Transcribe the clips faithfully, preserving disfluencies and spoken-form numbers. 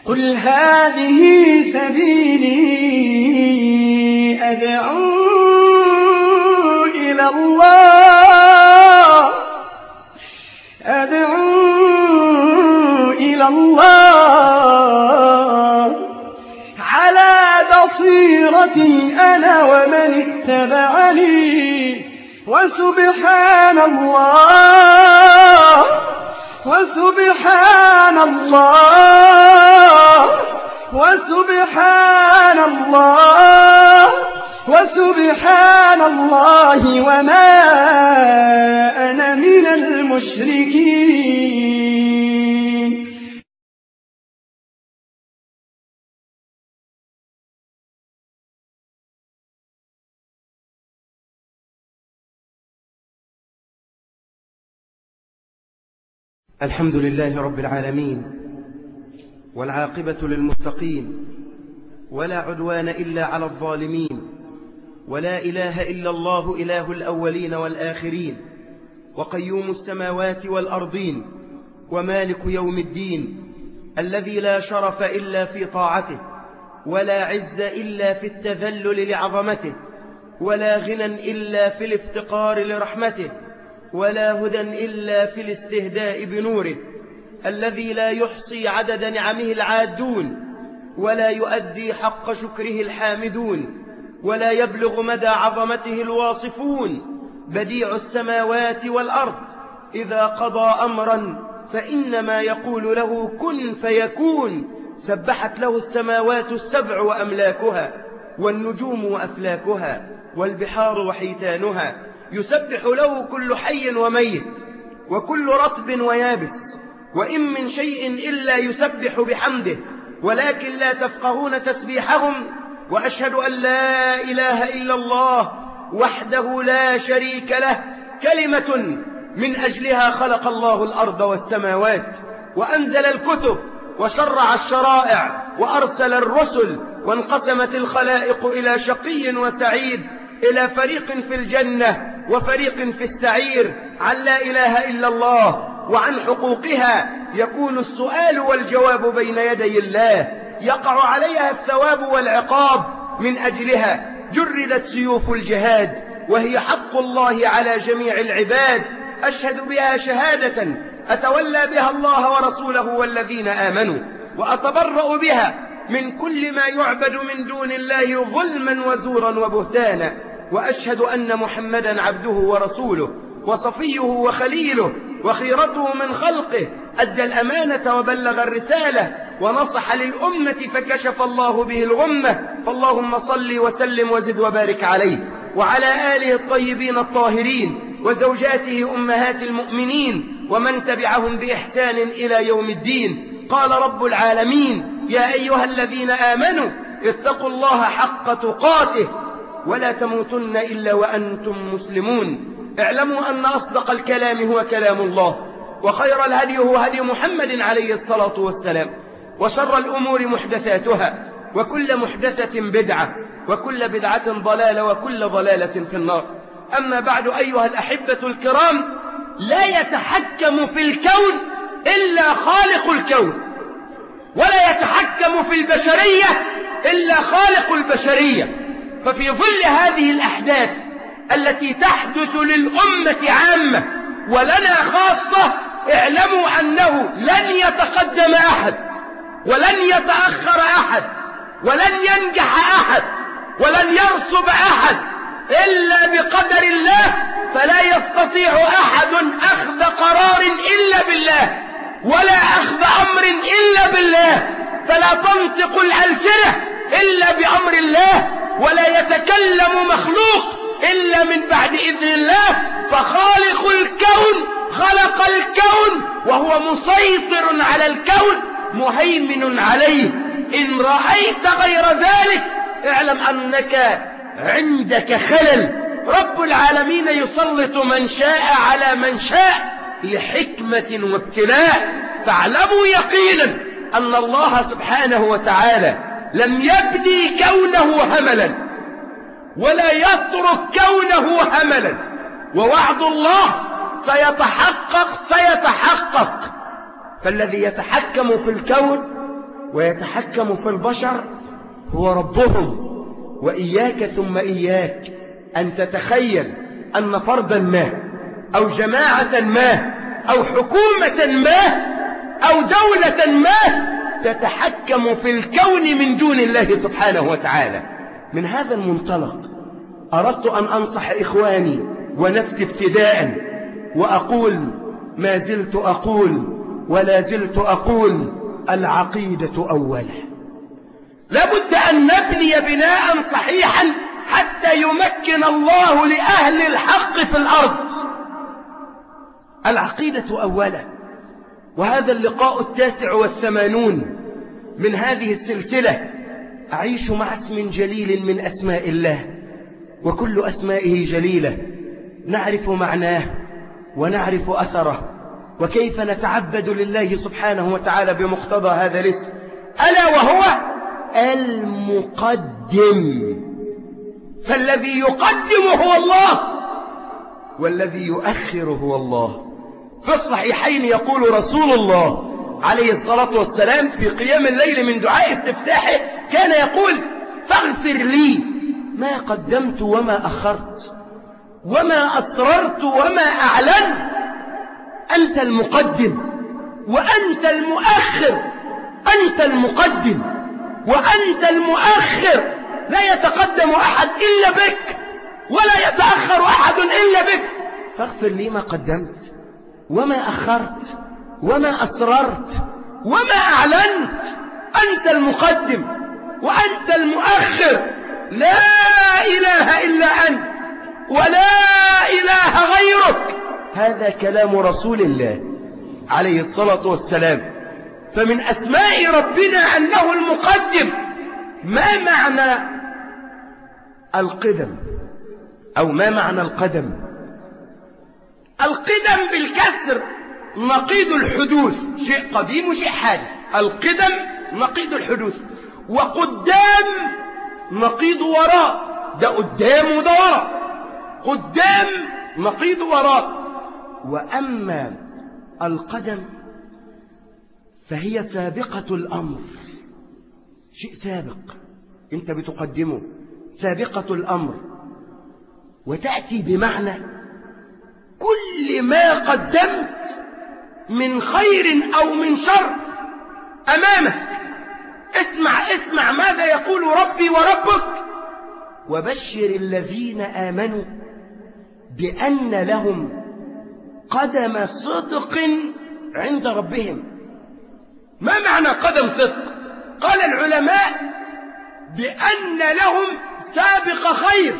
قل هذه سبيلي أدعو إلى الله أدعو إلى الله على بصيرة أنا ومن اتبعني وسبحان الله وسبحان الله وسبحان الله وسبحان الله وما أنا من المشركين. الحمد لله رب العالمين، والعاقبة للمتقين، ولا عدوان إلا على الظالمين، ولا إله إلا الله إله الأولين والآخرين، وقيوم السماوات والأرضين، ومالك يوم الدين، الذي لا شرف إلا في طاعته، ولا عز إلا في التذلل لعظمته، ولا غنى إلا في الافتقار لرحمته، ولا هدى إلا في الاستهداء بنوره، الذي لا يحصي عدد نعمه العادون، ولا يؤدي حق شكره الحامدون، ولا يبلغ مدى عظمته الواصفون، بديع السماوات والأرض، إذا قضى أمرا فإنما يقول له كن فيكون. سبحت له السماوات السبع وأملاكها، والنجوم وأفلاكها، والبحار وحيتانها، يسبح له كل حي وميت، وكل رطب ويابس، وإن من شيء إلا يسبح بحمده ولكن لا تفقهون تسبيحهم. وأشهد أن لا إله إلا الله وحده لا شريك له، كلمة من أجلها خلق الله الأرض والسماوات، وأنزل الكتب، وشرع الشرائع، وأرسل الرسل، وانقسمت الخلائق إلى شقي وسعيد، إلى فريق في الجنة وفريق في السعير. عن لا إله إلا الله وعن حقوقها يكون السؤال والجواب بين يدي الله، يقع عليها الثواب والعقاب. من أجلها جردت سيوف الجهاد، وهي حق الله على جميع العباد. أشهد بها شهادة أتولى بها الله ورسوله والذين آمنوا، وأتبرأ بها من كل ما يعبد من دون الله ظلما وزورا وبهتانا. وأشهد أن محمدا عبده ورسوله، وصفيه وخليله، وخيرته من خلقه، أدى الأمانة وبلغ الرسالة، ونصح للأمة فكشف الله به الغمة. فاللهم صل وسلم وزد وبارك عليه وعلى آله الطيبين الطاهرين، وزوجاته أمهات المؤمنين، ومن تبعهم بإحسان إلى يوم الدين. قال رب العالمين: يا أيها الذين آمنوا اتقوا الله حق تقاته ولا تموتن إلا وأنتم مسلمون. اعلموا أن أصدق الكلام هو كلام الله، وخير الهدي هو هدي محمد عليه الصلاة والسلام، وشر الأمور محدثاتها، وكل محدثة بدعة، وكل بدعة ضلالة، وكل ضلالة في النار. أما بعد، أيها الأحبة الكرام، لا يتحكم في الكون إلا خالق الكون، ولا يتحكم في البشرية إلا خالق البشرية. ففي ظل هذه الأحداث التي تحدث للأمة عامة ولنا خاصة، اعلموا أنه لن يتقدم أحد، ولن يتأخر أحد، ولن ينجح أحد، ولن يرسب أحد إلا بقدر الله. فلا يستطيع أحد أخذ قرار إلا بالله، ولا أخذ أمر إلا بالله. فلا تنطق الألسنة إلا بأمر الله، ولا يتكلم مخلوق إلا من بعد إذن الله. فخالق الكون خلق الكون، وهو مسيطر على الكون، مهيمن عليه. إن رأيت غير ذلك اعلم أنك عندك خلل. رب العالمين يسلط من شاء على من شاء لحكمة وابتلاء. فاعلموا يقينا أن الله سبحانه وتعالى لم يبني كونه هملا، ولا يترك كونه هملا. ووعد الله سيتحقق سيتحقق. فالذي يتحكم في الكون ويتحكم في البشر هو ربهم. وإياك ثم إياك أن تتخيل أن فردا ما أو جماعة ما أو حكومة ما أو دولة ما تتحكم في الكون من دون الله سبحانه وتعالى. من هذا المنطلق أردت أن أنصح إخواني ونفسي ابتداء، وأقول ما زلت أقول ولا زلت أقول: العقيدة أولا. لابد أن نبني بناء صحيحا حتى يمكن الله لأهل الحق في الأرض. العقيدة أولا. وهذا اللقاء التاسع والثمانون من هذه السلسلة. أعيش مع اسم جليل من أسماء الله، وكل أسمائه جليلة، نعرف معناه ونعرف أثره وكيف نتعبد لله سبحانه وتعالى بمقتضى هذا الاسم، ألا وهو المقدم. فالذي يقدم هو الله، والذي يؤخر هو الله. في الصحيحين يقول رسول الله عليه الصلاة والسلام في قيام الليل من دعاء استفتاحه، كان يقول: فاغفر لي ما قدمت وما أخرت وما أسررت وما أعلنت. أنت المقدم وأنت المؤخر، أنت المقدم وأنت المؤخر. لا يتقدم أحد إلا بك ولا يتأخر أحد إلا بك. فاغفر لي ما قدمت وما أخرت وما أسررت وما أعلنت. أنت المقدم وأنت المؤخر، لا إله إلا أنت ولا إله غيرك. هذا كلام رسول الله عليه الصلاة والسلام. فمن أسماء ربنا أنه المقدم. ما معنى القدم أو ما معنى القدم؟ القدم بالكسر نقيض الحدوث، شيء قديم وشيء حادث. القدم نقيض الحدوث. وقدام نقيض وراء، ده قدام وده وراء. قدام نقيض وراء. وأما القدم فهي سابقة الأمر، شيء سابق أنت بتقدمه، سابقة الأمر. وتأتي بمعنى كل ما قدمت من خير أو من شر أمامك. اسمع اسمع ماذا يقول ربي وربك: وبشر الذين آمنوا بأن لهم قدم صدق عند ربهم. ما معنى قدم صدق؟ قال العلماء: بأن لهم سابق خير،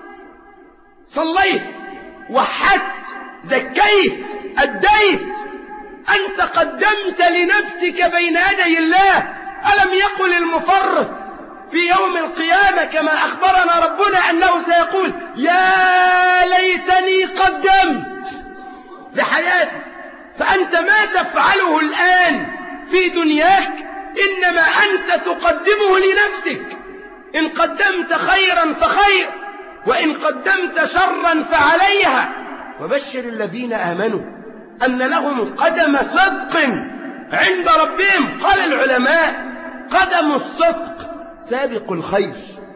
صليت وحدت زكيت أديت، أنت قدمت لنفسك بين يدي الله. ألم يقل المفرط في يوم القيامة كما أخبرنا ربنا أنه سيقول: يا ليتني قدمت لحياتي. فأنت ما تفعله الآن في دنياك إنما أنت تقدمه لنفسك. إن قدمت خيرا فخير، وإن قدمت شرا فعليها. وبشر الذين آمنوا أن لهم قدم صدق عند ربهم. قال العلماء: قدم الصدق سابق الخير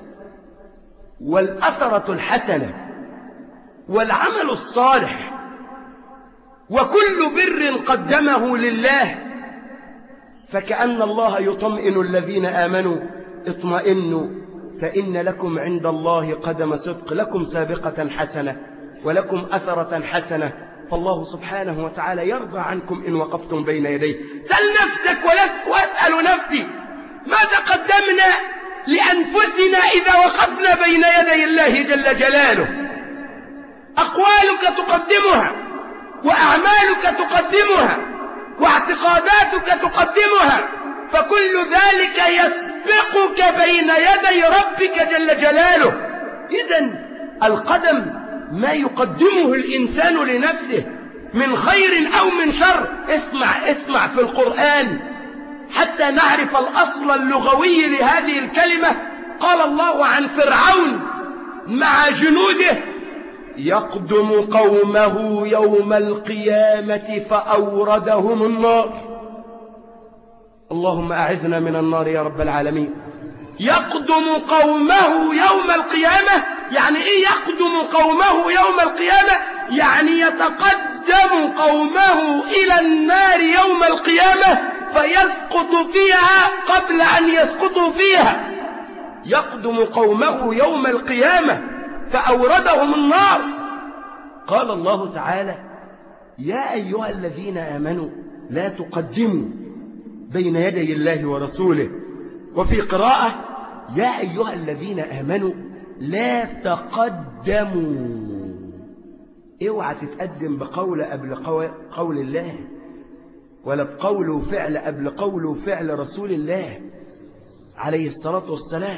والأثرة الحسنة والعمل الصالح، وكل بر قدمه لله. فكأن الله يطمئن الذين آمنوا: اطمئنوا فإن لكم عند الله قدم صدق، لكم سابقة حسنة ولكم أثرة حسنة. فالله سبحانه وتعالى يرضى عنكم إن وقفتم بين يديه. سل نفسك واسأل نفسي: ماذا قدمنا لأنفسنا إذا وقفنا بين يدي الله جل جلاله؟ أقوالك تقدمها، وأعمالك تقدمها، واعتقاداتك تقدمها، فكل ذلك يسبقك بين يدي ربك جل جلاله. إذن القدم ما يقدمه الإنسان لنفسه من خير أو من شر. اسمع اسمع في القرآن حتى نعرف الأصل اللغوي لهذه الكلمة. قال الله عن فرعون مع جنوده: يقدم قومه يوم القيامة فأوردهم النار. اللهم أعذنا من النار يا رب العالمين. يقدم قومه يوم القيامة، يعني إيه يقدم قومه يوم القيامة؟ يعني يتقدم قومه إلى النار يوم القيامة فيسقط فيها قبل أن يسقطوا فيها. يقدم قومه يوم القيامة فأوردهم النار. قال الله تعالى: يا أيها الذين آمنوا لا تقدموا بين يدي الله ورسوله. وفي قراءة: يا أيها الذين آمنوا لا تقدموا. اوعى تتقدم بقول قبل قول الله، ولا بقول وفعل قبل قول وفعل رسول الله عليه الصلاة والسلام.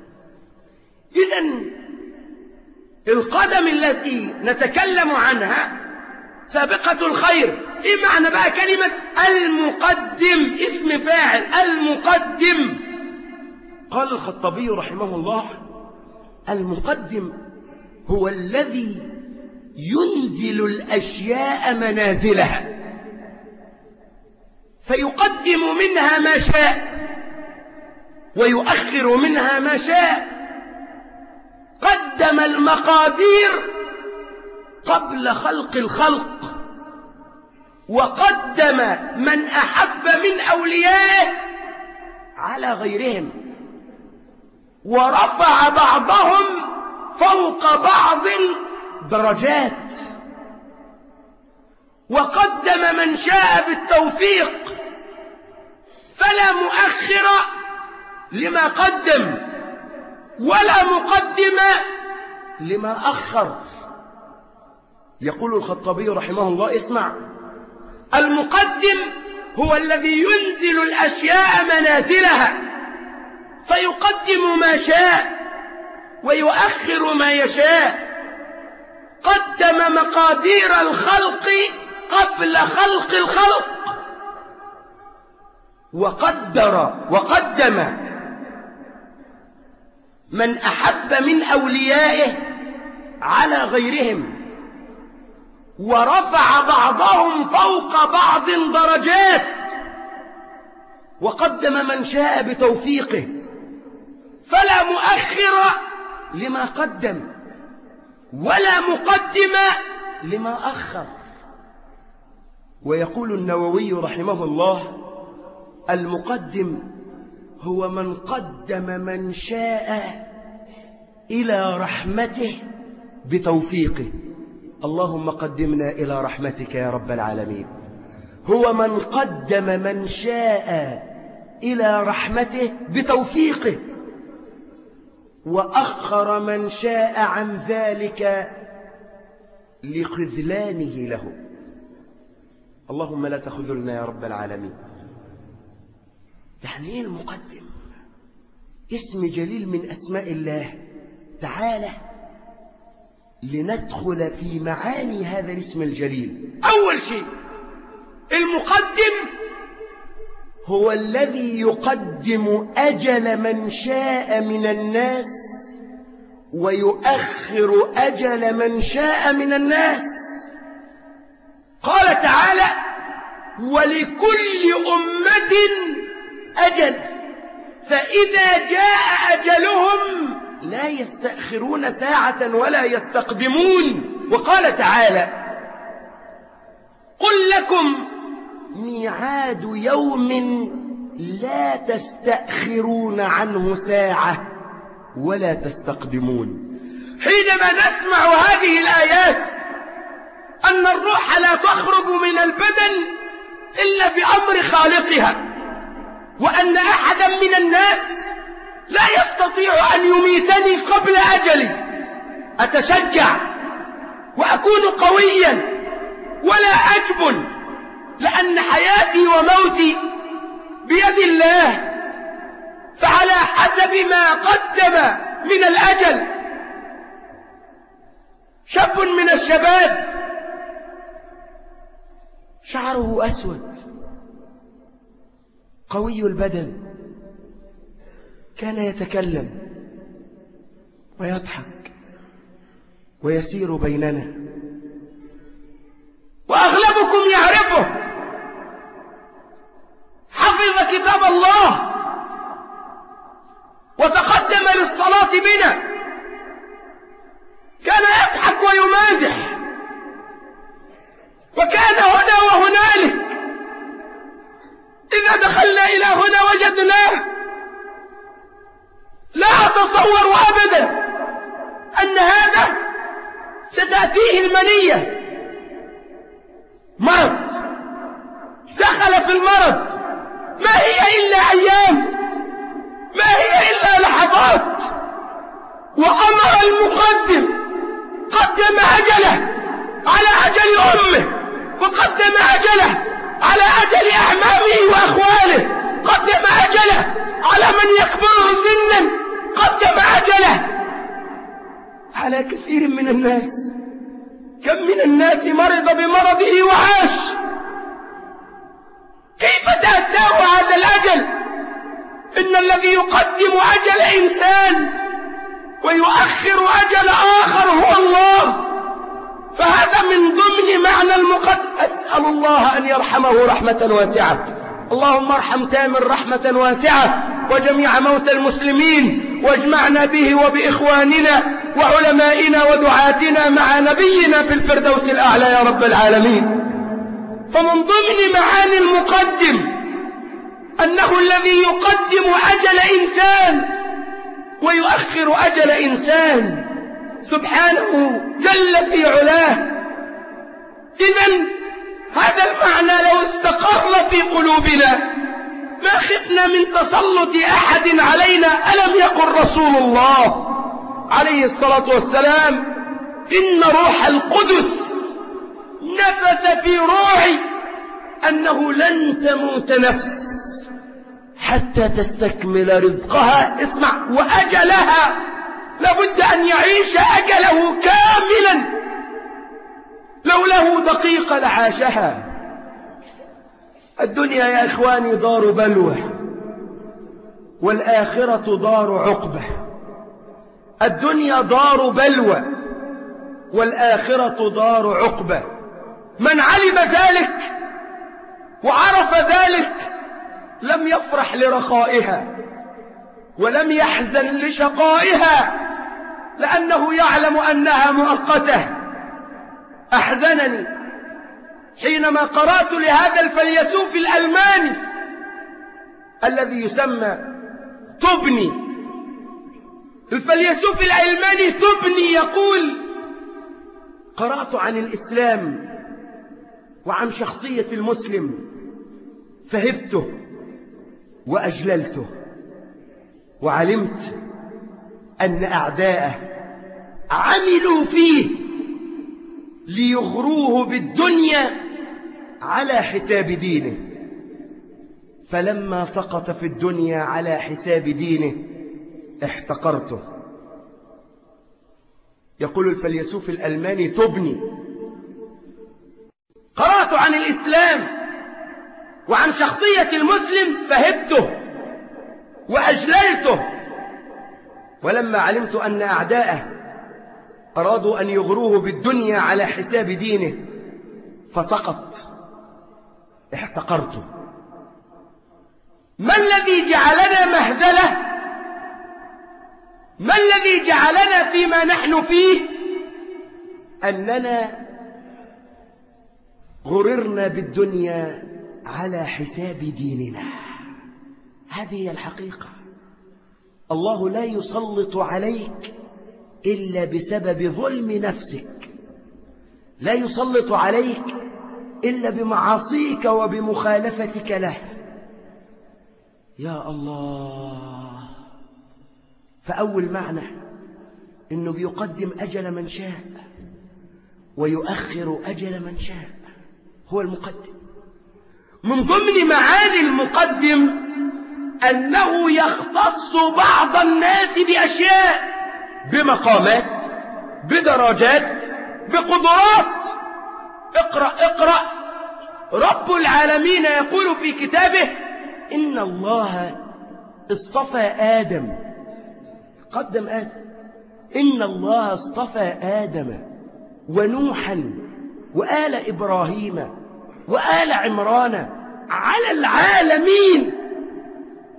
إذن القدم التي نتكلم عنها سابقة الخير. إيه معنى بقى كلمة المقدم؟ اسم فاعل المقدم. قال الخطابي رحمه الله: المقدم هو الذي ينزل الأشياء منازلها فيقدم منها ما شاء ويؤخر منها ما شاء. قدم المقادير قبل خلق الخلق، وقدم من أحب من أوليائه على غيرهم، ورفع بعضهم فوق بعض درجات، وقدم من شاء بالتوفيق فلا مؤخر لما قدم ولا مقدم لما أخر. يقول الخطابي رحمه الله: اسمع، المقدم هو الذي ينزل الأشياء منازلها فيقدم ما شاء ويؤخر ما يشاء. قدم مقادير الخلق قبل خلق الخلق، وقدر وقدم من أحب من أوليائه على غيرهم، ورفع بعضهم فوق بعض درجات، وقدم من شاء بتوفيقه فلا مؤخر لما قدم ولا مقدم لما أخر. ويقول النووي رحمه الله: المقدم هو من قدم من شاء إلى رحمته بتوفيقه. اللهم قدمنا إلى رحمتك يا رب العالمين. هو من قدم من شاء إلى رحمته بتوفيقه، وأخر من شاء عن ذلك لخذلانه له. اللهم لا تخذلنا يا رب العالمين. يعني ايه المقدم؟ اسم جليل من أسماء الله تعالى. لندخل في معاني هذا الاسم الجليل. أول شيء، المقدم هو الذي يقدم أجل من شاء من الناس ويؤخر أجل من شاء من الناس. قال تعالى: ولكل أمة أجل فإذا جاء أجلهم لا يستأخرون ساعة ولا يستقدمون. وقال تعالى: قل لكم ميعاد يوم لا تستأخرون عنه ساعة ولا تستقدمون. حينما نسمع هذه الآيات أن الروح لا تخرج من البدن إلا بأمر خالقها، وأن أحدا من الناس لا يستطيع أن يميتني قبل أجلي، أتشجع وأكون قويا ولا أجبن، لأن حياتي وموتي بيد الله، فعلى حسب ما قدم من الأجل. شاب من الشباب شعره أسود قوي البدن، كان يتكلم ويضحك ويسير بيننا، وأغلبكم يعرفه. حفظ كتاب الله وتقدم للصلاة بنا كان يضحك ويمازح، وكان هنا وهنالك. إذا دخلنا إلى هنا وجدناه. لا أتصور أبدا أن هذا ستأتيه المنية، مرض، دخل في المرض، ما هي إلا أيام، ما هي إلا لحظات. وأمر المقدم، قدم أجله على أجل أمه، وقدم أجله على أجل أعمامه وأخواله، قدم أجله على من يكبره سنا، قدم أجله على كثير من الناس. كم من الناس مرض بمرضه وعاش. كيف تأتاه هذا الأجل؟ إن الذي يقدم أجل إنسان ويؤخر أجل آخر هو الله. فهذا من ضمن معنى المقدم. أسأل الله أن يرحمه رحمة واسعة. اللهم ارحم تامر رحمة واسعة وجميع موتى المسلمين، واجمعنا به وبإخواننا وعلمائنا ودعاتنا مع نبينا في الفردوس الأعلى يا رب العالمين. فمن ضمن معاني المقدم أنه الذي يقدم أجل إنسان ويؤخر أجل إنسان سبحانه جل في علاه. إذن هذا المعنى لو استقر في قلوبنا ما خفنا من تسلط أحد علينا. ألم يقل رسول الله عليه الصلاة والسلام: إن روح القدس نفث في روحي أنه لن تموت نفس حتى تستكمل رزقها، اسمع، وأجلها، لابد أن يعيش أجله كاملا. لو له دقيقة لعاشها. الدنيا يا إخواني دار بلوى، والآخرة دار عقبة. الدنيا دار بلوى والآخرة دار عقبة. من علم ذلك وعرف ذلك لم يفرح لرخائها ولم يحزن لشقائها، لأنه يعلم أنها مؤقتة. أحزنني حينما قرأت لهذا الفيلسوف الألماني الذي يسمى تبني، الفيلسوف الألماني تبني، يقول: قرأت عن الإسلام وعن شخصية المسلم فهبته وأجللته، وعلمت أن أعداءه عملوا فيه ليغروه بالدنيا على حساب دينه، فلما سقط في الدنيا على حساب دينه احتقرته. يقول الفيلسوف الألماني تبني: قرأت عن الإسلام وعن شخصية المسلم فهبته وأجللته، ولما علمت أن أعداءه أرادوا أن يغروه بالدنيا على حساب دينه فسقط احتقرته. ما الذي جعلنا مهزلة؟ ما الذي جعلنا فيما نحن فيه؟ أننا غررنا بالدنيا على حساب ديننا. هذه هي الحقيقة. الله لا يسلط عليك إلا بسبب ظلم نفسك، لا يسلط عليك إلا بمعاصيك وبمخالفتك له. يا الله. فأول معنى إنه بيقدم أجل من شاء ويؤخر أجل من شاء، هو المقدم. من ضمن معاني المقدم أنه يختص بعض الناس بأشياء، بمقامات، بدرجات، بقدرات. اقرأ اقرأ رب العالمين يقول في كتابه: إن الله اصطفى آدم، قدم آدم، إن الله اصطفى آدم ونوحا وآل إبراهيم وآل عمران على العالمين.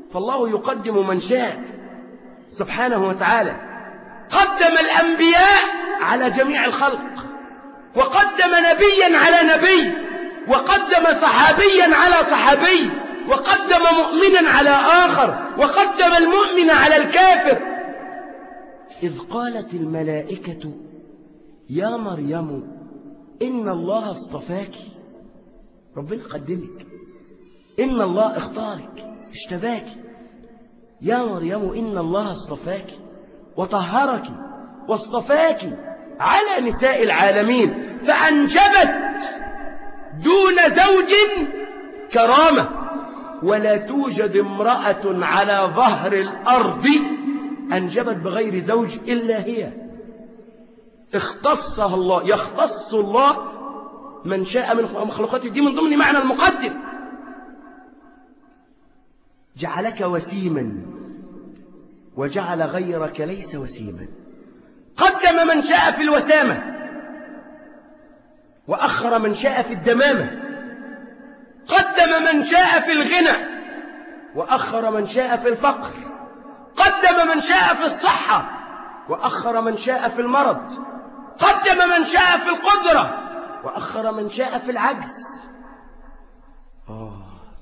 فالله يقدم من شاء سبحانه وتعالى. قدم الأنبياء على جميع الخلق، وقدم نبيا على نبي، وقدم صحابيا على صحابي، وقدم مؤمنا على آخر، وقدم المؤمن على الكافر. إذ قالت الملائكة يا مريم إن الله اصطفاك، ربنا قدمك، إن الله اختارك اشتباك، يا مريم إن الله اصطفاك وطهرك واصطفاك على نساء العالمين، فأنجبت دون زوج كرامة، ولا توجد امرأة على ظهر الأرض أنجبت بغير زوج إلا هي، اختصها الله. يختص الله من شاء من مخلوقاته، دي من ضمن معنى المقدم. جعلك وسيما وجعل غيرك ليس وسيما. قدم من شاء في الوسامة وأخر من شاء في الدمامة. قدم من شاء في الغنى وأخر من شاء في الفقر. قدم من شاء في الصحة وأخر من شاء في المرض. قدم من شاء في القدرة وأخر من شاء في العجز. آه.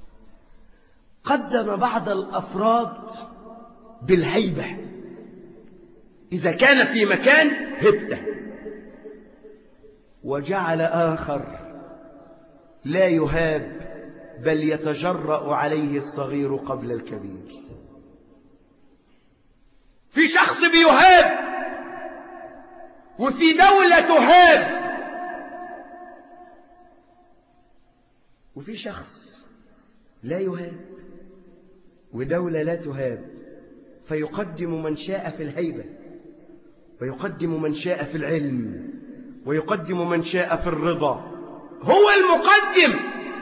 قدم بعض الأفراد بالهيبة، إذا كان في مكان هبته، وجعل آخر لا يهاب بل يتجرأ عليه الصغير قبل الكبير. في شخص بيهاب وفي دولة تهاب، وفي شخص لا يهاب ودولة لا تهاب، فيقدم من شاء في الهيبة، ويقدم من شاء في العلم، ويقدم من شاء في الرضا. هو المقدم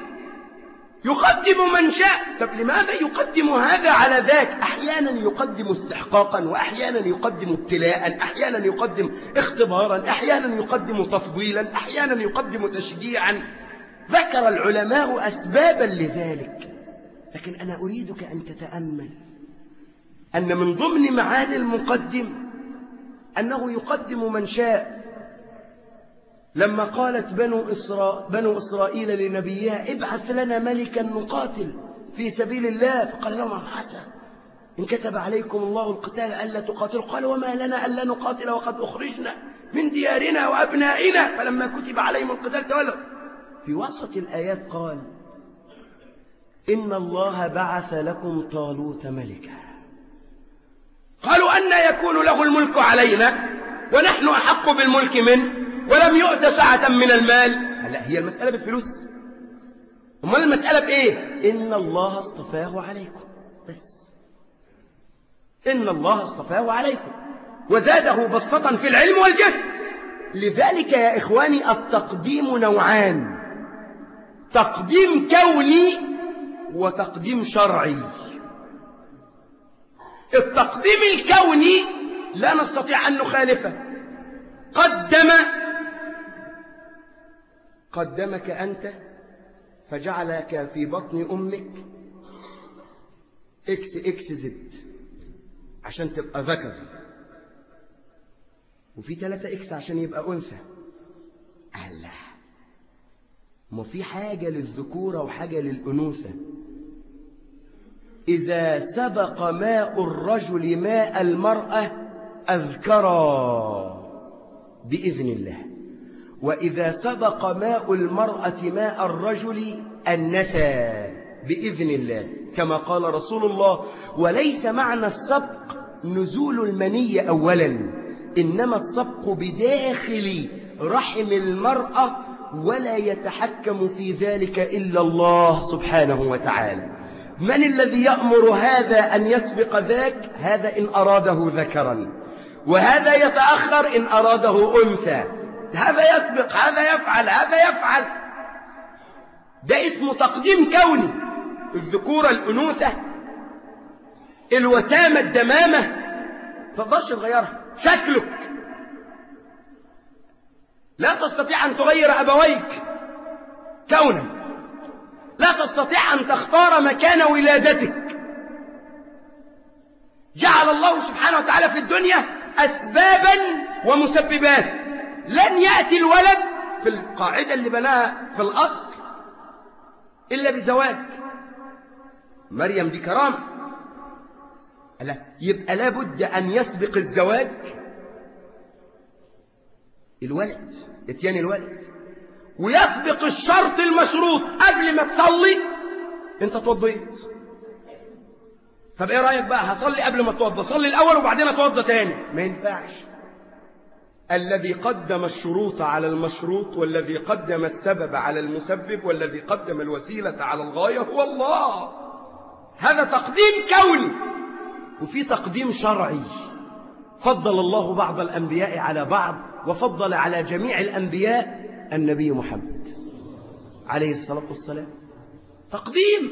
يقدم من شاء. طب لماذا يقدم هذا على ذاك؟ أحيانا يقدم استحقاقا، وأحيانا يقدم ابتلاء، أحيانا يقدم اختبارا، أحيانا يقدم تفضيلا، أحيانا يقدم تشجيعا. ذكر العلماء أسبابا لذلك، لكن أنا أريدك أن تتأمل أن من ضمن معاني المقدم أنه يقدم من شاء. لما قالت بنو, إسرا... بنو إسرائيل لنبيها ابعث لنا ملكا نقاتل في سبيل الله، فقال لهم حسن إن كتب عليكم الله القتال ألا تقاتلوا. قال وما لنا ألا نقاتل وقد أخرجنا من ديارنا وأبنائنا، فلما كتب عليهم القتال تولوا. في وسط الآيات قال إن الله بعث لكم طالوت ملكا. قالوا أن يكون له الملك علينا ونحن أحق بالملك منه ولم يؤت سعة من المال. لا، هي المسألة بالفلوس؟ أمال المسألة بإيه؟ إن الله اصطفاه عليكم، بس إن الله اصطفاه عليكم وزاده بسطة في العلم والجسم. لذلك يا إخواني التقديم نوعان: تقديم كوني وتقديم شرعي. التقديم الكوني لا نستطيع أن نخالفه. قدم قدمك أنت فجعلك في بطن أمك إكس إكس زد عشان تبقى ذكر، وفي ثلاثة إكس عشان يبقى أنثى. الله، ما في حاجة للذكورة وحاجة للأنوثة. إذا سبق ماء الرجل ماء المرأة أذكرا بإذن الله، وإذا سبق ماء المرأة ماء الرجل أنثى بإذن الله، كما قال رسول الله: وليس معنى السبق نزول المني أولا، إنما السبق بداخل رحم المرأة، ولا يتحكم في ذلك إلا الله سبحانه وتعالى. من الذي يأمر هذا أن يسبق ذاك؟ هذا إن أراده ذكرا، وهذا يتأخر إن أراده أنثى. هذا يسبق، هذا يفعل، هذا يفعل. ده اسمه تقديم كوني. الذكورة الأنوثة، الوسامة الدمامة، تقدرش تغيرها. شكلك لا تستطيع أن تغير أبويك كونا، لا تستطيع أن تختار مكان ولادتك. جعل الله سبحانه وتعالى في الدنيا أسبابا ومسببات. لن يأتي الولد في القاعدة اللي بناها في الأصل إلا بزواج. مريم دي كرامة، لا يبقى لابد أن يسبق الزواج الولد، اتيان الولد، ويسبق الشرط المشروط. قبل ما تصلي انت توضيت، طب ايه رأيك بقى هصلي قبل ما اتوضى، صلي الاول وبعدين اتوضى تاني؟ ما ينفعش. الذي قدم الشروط على المشروط، والذي قدم السبب على المسبب، والذي قدم الوسيلة على الغاية هو الله. هذا تقديم كوني، وفي تقديم شرعي. فضل الله بعض الأنبياء على بعض، وفضل على جميع الأنبياء النبي محمد عليه الصلاة والسلام. تقديم،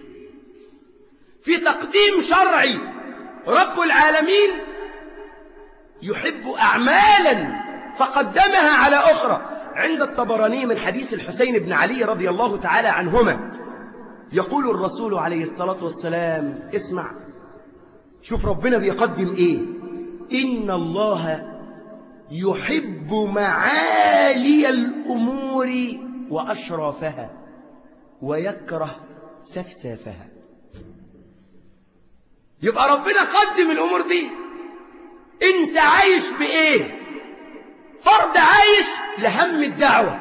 في تقديم شرعي. رب العالمين يحب أعمالا فقدمها على أخرى. عند الطبراني من حديث الحسين بن علي رضي الله تعالى عنهما يقول الرسول عليه الصلاة والسلام، اسمع شوف ربنا بيقدم ايه: إن الله يحب معالي الأمور وأشرافها ويكره سفسافها. يبقى ربنا قدم الأمور دي. انت عايش بإيه؟ فرد عايش لهم الدعوة،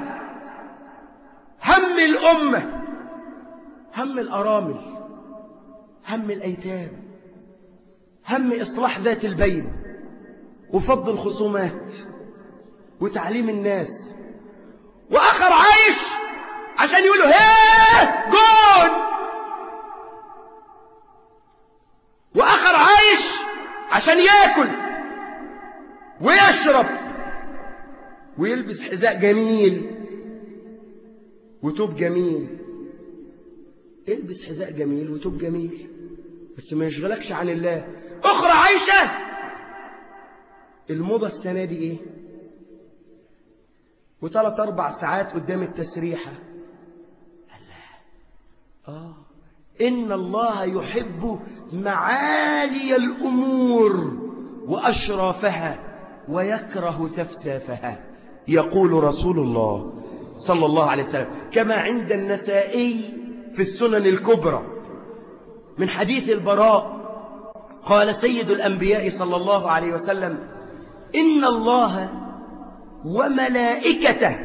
هم الأمة، هم الأرامل، هم الأيتام، هم إصلاح ذات البين، وفض الخصومات، وتعليم الناس. وآخر عايش عشان يقولوا هيه جون، وآخر عايش عشان يأكل ويشرب ويلبس حذاء جميل وتوب جميل. البس حذاء جميل وتوب جميل، بس ما يشغلكش عن الله. أخرى عايشة الموضة السنة دي إيه؟ وثلاث أربع ساعات قدام التسريحة. الله، آه إن الله يحب معالي الأمور وأشرافها ويكره سفسافها. يقول رسول الله صلى الله عليه وسلم كما عند النسائي في السنن الكبرى من حديث البراء قال سيد الأنبياء صلى الله عليه وسلم: إن الله وملائكته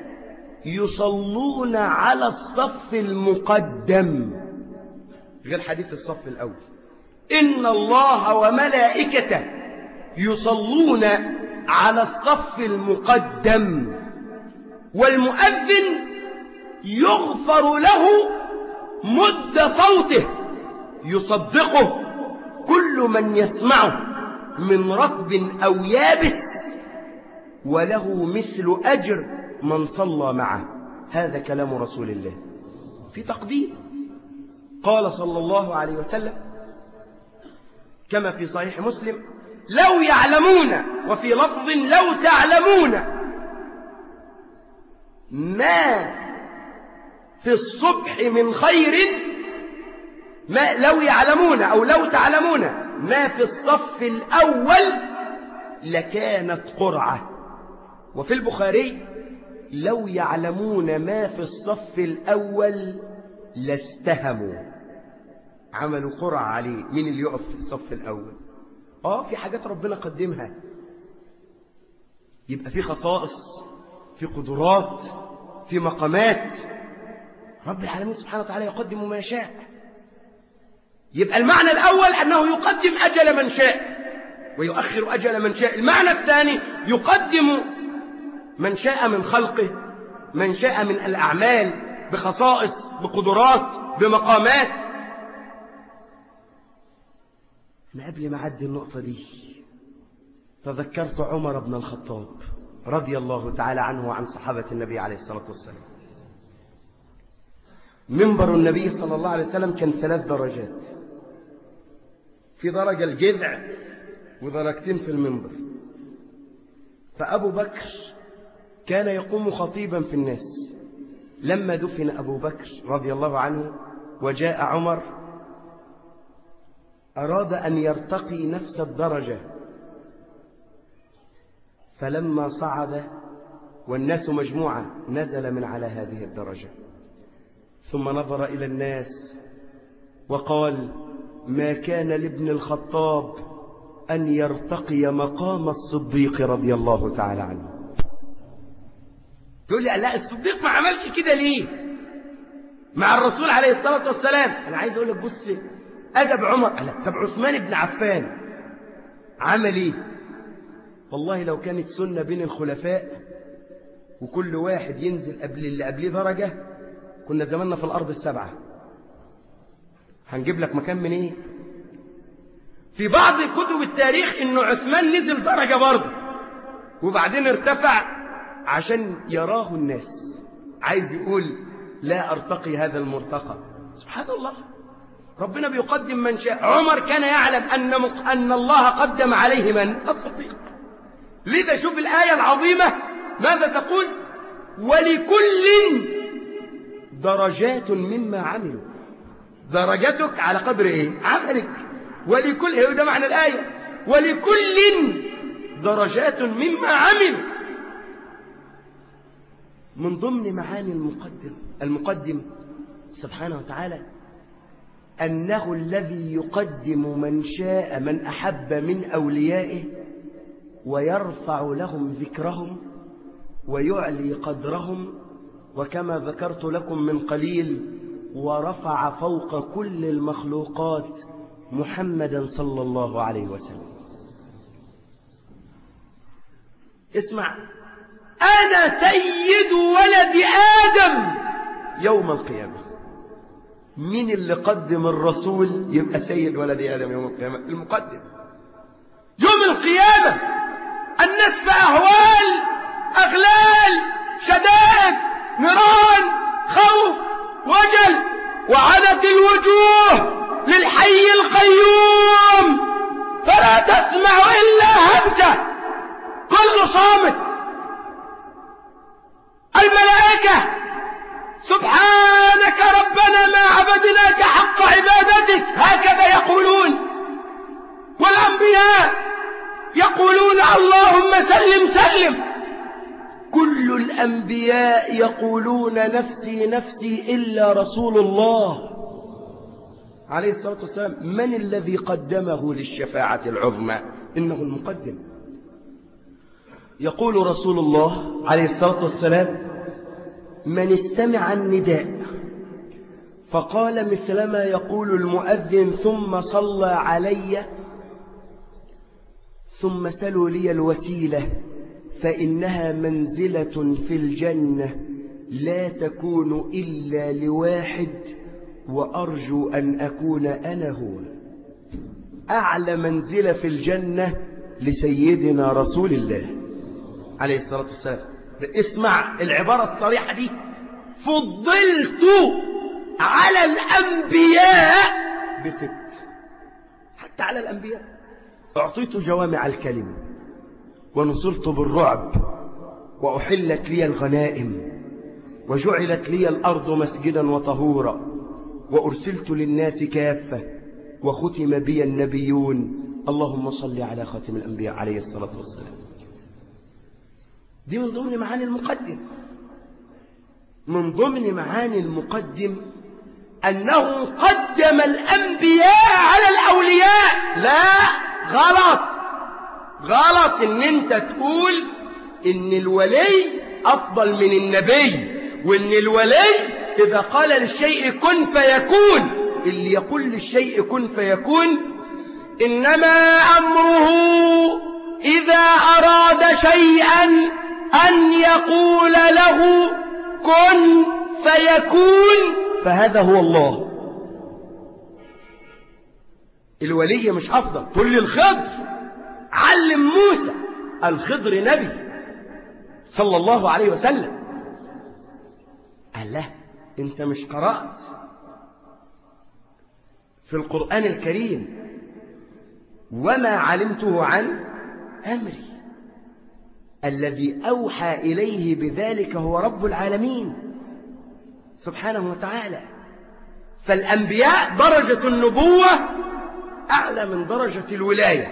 يصلون على الصف المقدم. غير حديث الصف الأول. إن الله وملائكته يصلون على الصف المقدم، والمؤذن يغفر له مد صوته يصدقه كل من يسمعه من رطب أو يابس، وله مثل أجر من صلى معه. هذا كلام رسول الله في تقديم. قال صلى الله عليه وسلم كما في صحيح مسلم: لو يعلمون، وفي لفظ لو تعلمون ما في الصبح من خير، ما لو يعلمون أو لو تعلمون ما في الصف الأول لكانت قرعة. وفي البخاري: لو يعلمون ما في الصف الأول لاستهموا. عملوا قرعة عليه مين اللي يقف في الصف الأول. آه في حاجات ربنا قدمها، يبقى في خصائص، في قدرات، في مقامات. رب العالمين سبحانه وتعالى يقدم ما يشاء. يبقى المعنى الأول أنه يقدم أجل من شاء ويؤخر أجل من شاء. المعنى الثاني يقدم من شاء من خلقه، من شاء من الأعمال، بخصائص، بقدرات، بمقامات. أنا قبل ما أعدي النقطة دي تذكرت عمر بن الخطاب رضي الله تعالى عنه وعن صحابة النبي عليه الصلاة والسلام. منبر النبي صلى الله عليه وسلم كان ثلاث درجات، في درجة الجذع ودرجتين في المنبر. فأبو بكر كان يقوم خطيبا في الناس. لما دفن أبو بكر رضي الله عنه وجاء عمر أراد أن يرتقي نفس الدرجة، فلما صعد والناس مجموعة نزل من على هذه الدرجة، ثم نظر إلى الناس وقال: ما كان لابن الخطاب أن يرتقي مقام الصديق رضي الله تعالى عنه. تقول لي لا الصديق ما عملش كده ليه مع الرسول عليه الصلاة والسلام؟ أنا عايز أقول لك بص أدب عمر. لا طب عثمان بن عفان عمل إيه؟ والله لو كانت سنة بين الخلفاء وكل واحد ينزل قبل اللي قبليه درجة كنا زماننا في الأرض السبعة. هنجيب لك مكان من إيه؟ في بعض كتب التاريخ إنه عثمان نزل درجة برضه وبعدين ارتفع عشان يراه الناس، عايز يقول لا أرتقي هذا المرتقى. سبحان الله، ربنا بيقدم من شاء. عمر كان يعلم أن, مق... أن الله قدم عليه من؟ الصديق. لذا شوف الآية العظيمة ماذا تقول؟ ولكل درجات مما عملوا. درجتك على قدر إيه؟ عملك. ولكل إيه ده معنى الآية، ولكل درجات مما عملوا. من ضمن معاني المقدم المقدم سبحانه وتعالى أنه الذي يقدم من شاء من أحب من أوليائه ويرفع لهم ذكرهم ويعلي قدرهم، وكما ذكرت لكم من قليل ورفع فوق كل المخلوقات محمدا صلى الله عليه وسلم. اسمع، أنا سيد ولد آدم يوم القيامة. مين اللي قدم الرسول يبقى سيد ولد آدم يوم القيامة؟ المقدم. يوم القيامة الناس في أهوال، أغلال، شدائد، نيران، خوف، وجل، وعنت الوجوه للحي القيوم فلا تسمع إلا همسة، كل صامت. الملائكة سبحانك ربنا ما عبدناك حق عبادتك هكذا يقولون، والأنبياء يقولون اللهم سلم سلم. كل الأنبياء يقولون نفسي نفسي إلا رسول الله عليه الصلاة والسلام. من الذي قدمه للشفاعة العظمى؟ إنه المقدم. يقول رسول الله عليه الصلاة والسلام: من استمع النداء فقال مثلما يقول المؤذن ثم صلى علي ثم سلوا لي الوسيلة فإنها منزلة في الجنة لا تكون إلا لواحد وأرجو أن أكون أنا هو. أعلى منزلة في الجنة لسيدنا رسول الله عليه الصلاة والسلام. اسمع العبارة الصريحة دي: فضلت على الأنبياء بست. حتى على الأنبياء أعطيت جوامع الكلم ونصرت بالرعب وأحلت لي الغنائم وجعلت لي الأرض مسجدا وطهورا وأرسلت للناس كافة وختم بي النبيون. اللهم صل على خاتم الأنبياء عليه الصلاة والسلام. دي من ضمن معاني المقدم. من ضمن معاني المقدم أنه قدم الأنبياء على الأولياء. لا، غلط غلط إن أنت تقول إن الولي أفضل من النبي، وإن الولي إذا قال للشيء كن فيكون. اللي يقول للشيء كن فيكون إنما أمره إذا أراد شيئا أن يقول له كن فيكون، فهذا هو الله. الولي مش أفضل. تقول لي الخضر علم موسى، الخضر نبي صلى الله عليه وسلم. الله، انت مش قرأت في القرآن الكريم وما علمته عن أمري؟ الذي أوحى إليه بذلك هو رب العالمين سبحانه وتعالى. فالأنبياء درجة النبوة أعلى من درجة الولاية.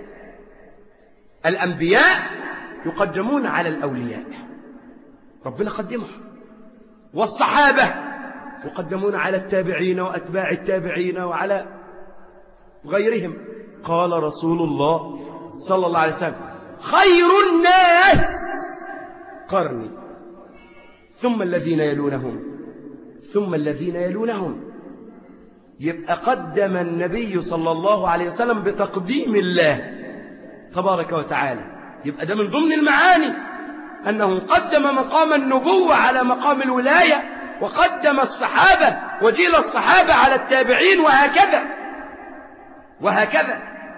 الأنبياء يقدمون على الأولياء، ربنا قدمهم، والصحابة يقدمون على التابعين وأتباع التابعين وعلى غيرهم. قال رسول الله صلى الله عليه وسلم: خير الناس قرني ثم الذين يلونهم ثم الذين يلونهم. يبقى قدم النبي صلى الله عليه وسلم بتقديم الله تبارك وتعالى. يبقى ده من ضمن المعاني أنه قدم مقام النبوة على مقام الولاية، وقدم الصحابة وجيل الصحابة على التابعين، وهكذا وهكذا.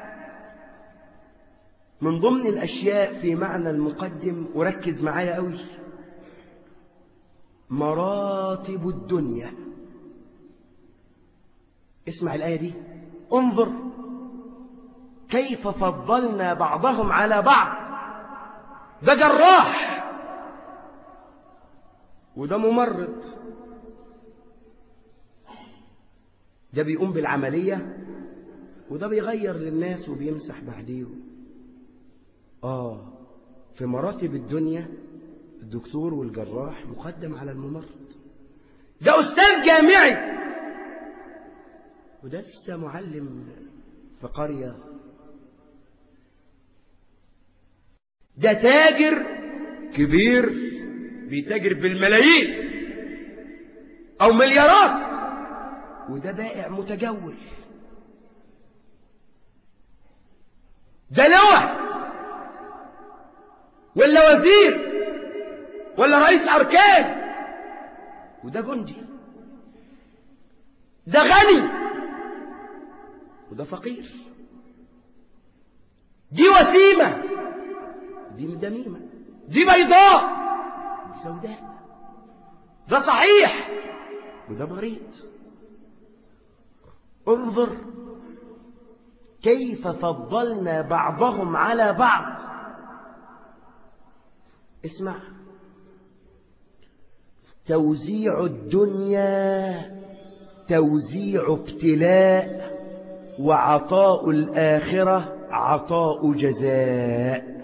من ضمن الأشياء في معنى المقدم، وركز معايا قوي، مراتب الدنيا. اسمع الآية دي، انظر كيف فضلنا بعضهم على بعض. ده جراح وده ممرض، ده بيقوم بالعملية وده بيغير للناس وبيمسح بعديه. آه في مراتب الدنيا الدكتور والجراح مقدم على الممرض. ده أستاذ جامعي وده لسه معلم في قرية. ده تاجر كبير بيتاجر بالملايين أو مليارات، وده بائع متجول. ده لواء ولا وزير ولا رئيس أركان، وده جندي. ده غني وده فقير. دي وسيمة دي دميمة، دي بيضاء دي سوداء. ده صحيح وده مريض. انظر كيف فضلنا بعضهم على بعض. اسمع، توزيع الدنيا توزيع ابتلاء، وعطاء الآخرة عطاء جزاء.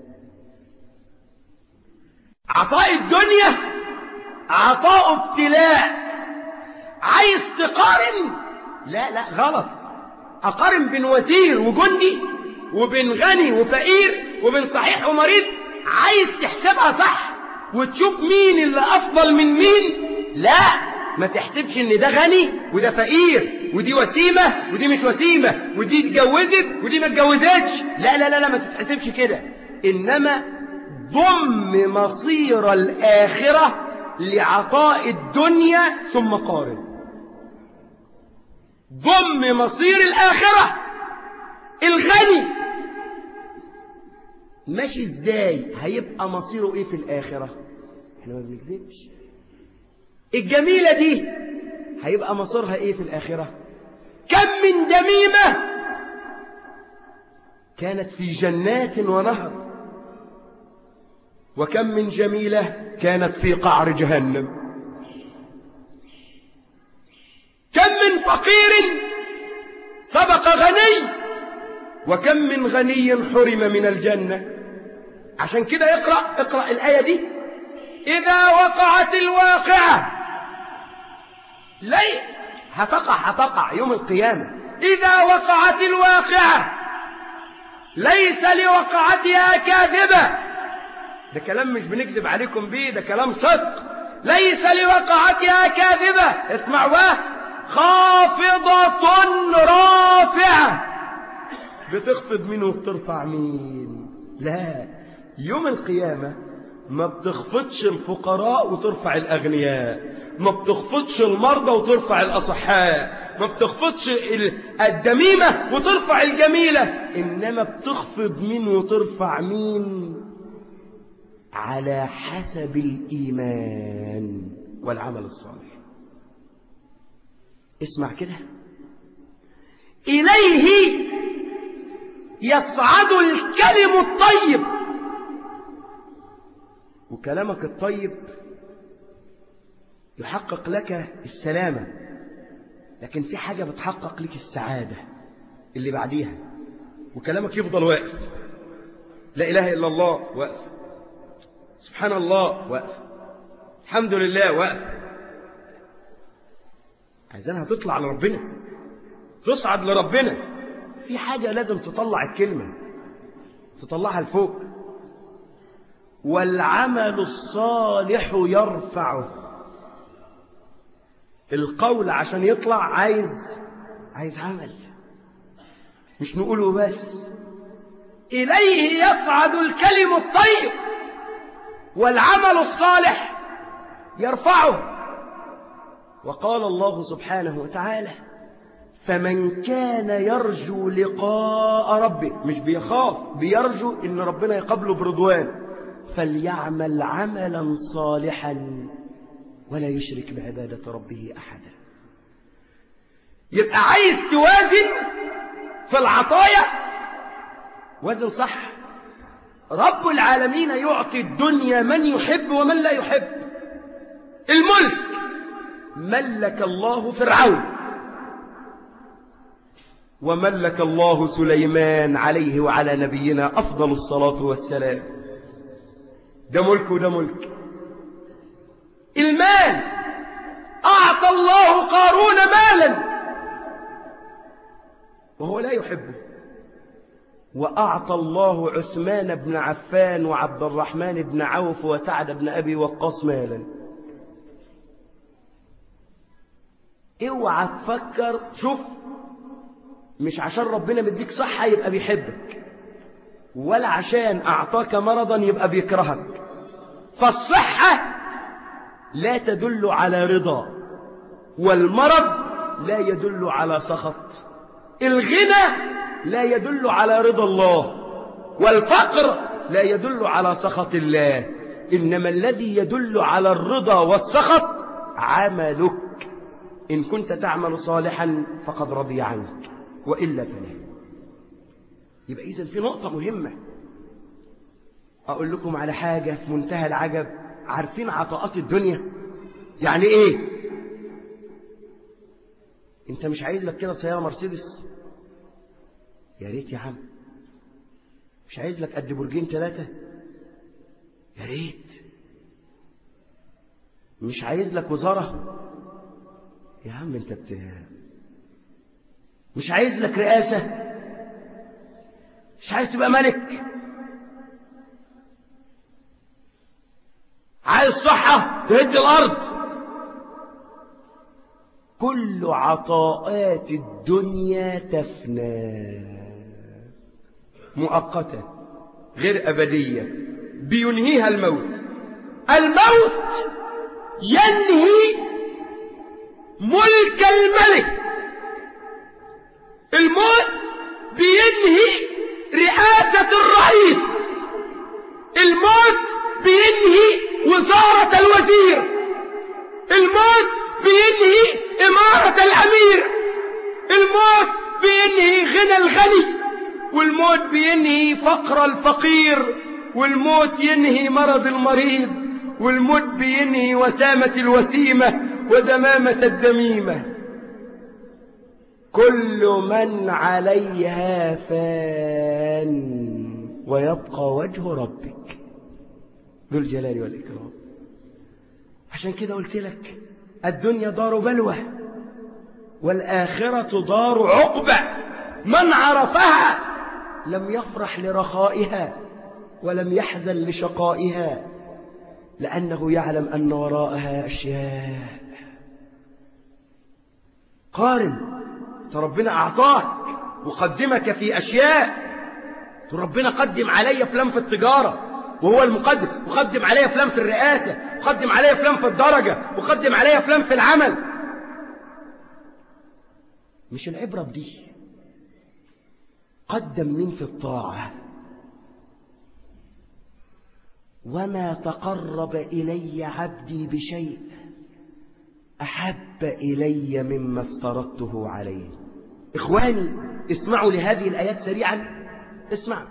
عطاء الدنيا عطاء ابتلاء. عايز تقارن؟ لا لا غلط. أقارن بين وزير وجندي، وبين غني وفقير، وبين صحيح ومريض. عايز تحسبها صح وتشوف مين اللي أفضل من مين؟ لا، ما تحسبش ان ده غني وده فقير، ودي وسيمة ودي مش وسيمة، ودي اتجوزت ودي ما اتجوزتش. لا لا لا لا، ما تتحسبش كده. إنما ضم مصير الآخرة لعطاء الدنيا ثم قارن. ضم مصير الآخرة. الغني ماشي ازاي؟ هيبقى مصيره ايه في الآخرة؟ احنا ما بنكذبش. الجميلة دي هيبقى مصيرها ايه في الآخرة؟ كم من دميمة كانت في جنات ونهر، وكم من جميلة كانت في قعر جهنم. كم من فقير سبق غني، وكم من غني حرم من الجنة. عشان كده اقرأ اقرأ الآية دي. إذا وقعت الواقعة، ليه هتقع هتقع يوم القيامة. إذا وقعت الواقعة ليس لوقعتها كاذبة. ده كلام مش بنكذب عليكم بيه، ده كلام صدق. ليس لوقعتها كاذبة. اسمعوا بقى. خافضة رافعة. بتخفض مين وبترفع مين؟ لا، يوم القيامة ما بتخفضش الفقراء وترفع الأغنياء، ما بتخفضش المرضى وترفع الأصحاء، ما بتخفضش الدميمة وترفع الجميلة، إنما بتخفض مين وترفع مين؟ على حسب الإيمان والعمل الصالح. اسمع كده. إليه يصعد الكلم الطيب. وكلامك الطيب يحقق لك السلامة، لكن في حاجة بتحقق لك السعادة. اللي بعديها، وكلامك يفضل واقف. لا إله إلا الله واقف، سبحان الله واقف، الحمد لله واقف. عايزينها تطلع لربنا، تصعد لربنا. في حاجة لازم تطلع الكلمة، تطلعها لفوق. والعمل الصالح يرفعه. القول عشان يطلع عايز عايز عمل، مش نقوله بس. إليه يصعد الكلم الطيب والعمل الصالح يرفعه. وقال الله سبحانه وتعالى: فمن كان يرجو لقاء ربه، مش بيخاف، بيرجو إن ربنا يقبله برضوان، فليعمل عملا صالحا ولا يشرك بعبادة ربه أحدا. يبقى عايز توازن في العطايا، وزن صح. رب العالمين يعطي الدنيا من يحب ومن لا يحب. الملك ملك الله فرعون، وملك الله سليمان عليه وعلى نبينا أفضل الصلاة والسلام. ده ملك وده ملك. المال أعطى الله قارون مالا وهو لا يحبه، وأعطى الله عثمان بن عفان وعبد الرحمن بن عوف وسعد بن أبي وقاص مالا. اوعى تفكر، شوف، مش عشان ربنا مديك صحة يبقى بيحبك، ولا عشان أعطاك مرضا يبقى بيكرهك. فالصحة لا تدل على رضا، والمرض لا يدل على سخط، الغنى لا يدل على رضا الله، والفقر لا يدل على سخط الله. إنما الذي يدل على الرضا والسخط عملك. إن كنت تعمل صالحا فقد رضي عنك، وإلا فلا. يبقى إذن في نقطة مهمة. أقول لكم على حاجة في منتهى العجب. عارفين عطاءات الدنيا يعني إيه؟ أنت مش عايز لك كده سيارة مرسيدس؟ يا ريت يا عم. مش عايز لك قد برجين ثلاثة؟ يا ريت. مش عايز لك وزارة؟ يا عم انت بت... مش عايز لك رئاسة؟ مش عايز تبقى ملك؟ عايز صحة تهد الأرض؟ كل عطاءات الدنيا تفنى، مؤقتة غير أبدية، بينهيها الموت. الموت ينهي ملك الملك. الموت بينهي رئاسة الرئيس. الموت بينهي وزارة الوزير. الموت بينهي إمارة الأمير. الموت بينهي غنى الغني، والموت بينهي فقر الفقير، والموت ينهي مرض المريض، والموت بينهي وسامة الوسيمة ودمامة الدميمة. كل من عليها فان ويبقى وجه ربك ذو الجلال والإكرام. عشان كده قلت لك الدنيا دار بلوى والآخرة دار عقبة. من عرفها لم يفرح لرخائها ولم يحزن لشقائها، لأنه يعلم أن وراءها أشياء. قارن، ربنا أعطاك وقدمك في أشياء. ربنا قدم علي فلان في التجارة وهو المقدم، وقدم علي فلان في الرئاسة، وقدم علي فلان في الدرجة، وقدم علي فلان في العمل. مش العبرة بدي. قدم مين في الطاعة. وما تقرب إلي عبدي بشيء أحب إلي مما افترضته عليه. إخواني اسمعوا لهذه الآيات سريعا. اسمعوا.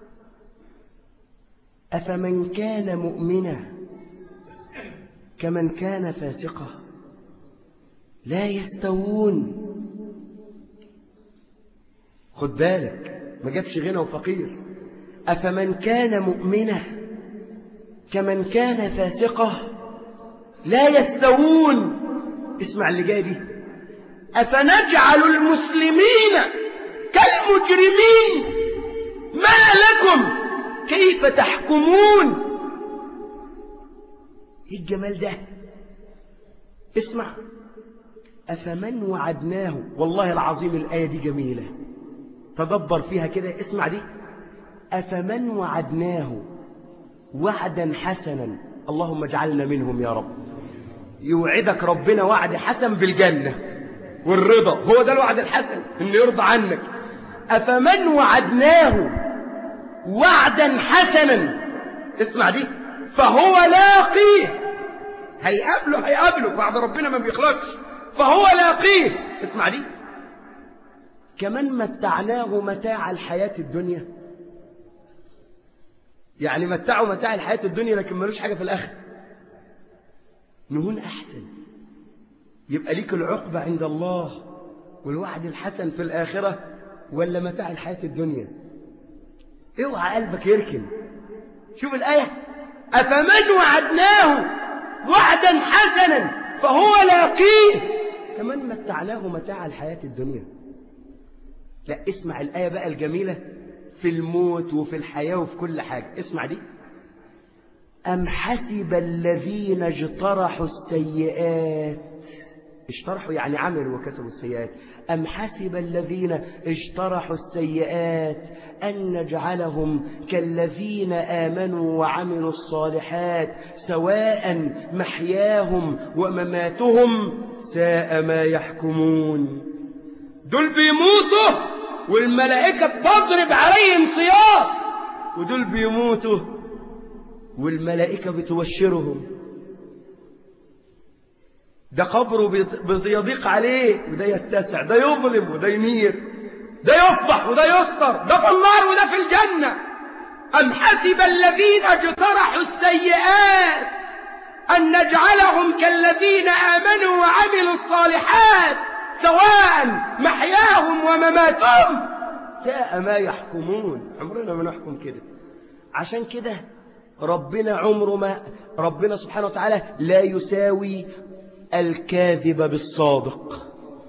أفمن كان مؤمنا كمن كان فاسقا لا يستوون. خد بالك ما جابش غنى وفقير. أفمن كان مؤمنا كمن كان فاسقه لا يستوون. اسمع اللي جاي دي. أفنجعل المسلمين كالمجرمين ما لكم كيف تحكمون. ايه الجمال ده؟ اسمع. أفمن وعدناه. والله العظيم الآية دي جميلة، تدبر فيها كده. اسمع دي. أفمن وعدناه وعدا حسنا. اللهم اجعلنا منهم يا رب. يوعدك ربنا وعد حسن بالجنة والرضا، هو ده الوعد الحسن، إنه يرضى عنك. أفمن وعدناه وعدا حسنا. اسمع دي. فهو لاقيه. هيقابله هيقابله وعد ربنا ما بيخلقش. فهو لاقيه. اسمع دي. كمن متعناه متاع الحياة الدنيا. يعني متعوا متاع الحياة الدنيا لكن ملوش حاجة في الآخر. نهون أحسن. يبقى ليك العقبة عند الله والوعد الحسن في الآخرة ولا متاع الحياة الدنيا؟ اوعى قلبك يركن. شوف الآية. أفمن وعدناه وعدا حسنا فهو لاقيه كمن متعناه متاع الحياة الدنيا. لا، اسمع الآية بقى الجميلة في الموت وفي الحياة وفي كل حاجة. اسمع دي. أم حسب الذين اجترحوا السيئات. اجترحوا يعني عملوا وكسبوا السيئات. أم حسب الذين اجترحوا السيئات أن نجعلهم كالذين آمنوا وعملوا الصالحات سواء محياهم ومماتهم ساء ما يحكمون. دول بيموتوا والملائكة بتضرب عليهم صياط، ودول بيموتوا والملائكة بتبشرهم. ده قبره بيضيق عليه وده يتسع، ده يظلم وده ينير، ده يفضح وده يستر، ده في النار وده في الجنة. أم حسب الذين اجترحوا السيئات أن نجعلهم كالذين آمنوا وعملوا الصالحات سواء محياهم ومماتهم ساء ما يحكمون. عمرنا ما نحكم كده. عشان كده ربنا عمره ما ربنا سبحانه وتعالى لا يساوي الكاذب بالصادق.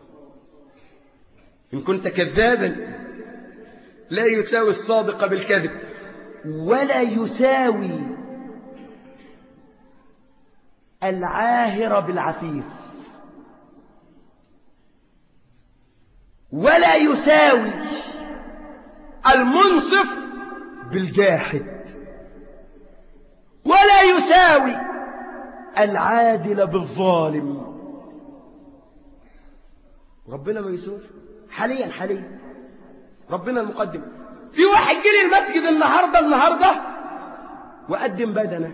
إن كنت كذابا لا يساوي الصادق بالكذب، ولا يساوي العاهر بالعفيف، ولا يساوي المنصف بالجاحد، ولا يساوي العادل بالظالم. ربنا ما يسوي. حاليا حاليا ربنا المقدم. في واحد جه المسجد النهارده النهارده وقدم بدنه،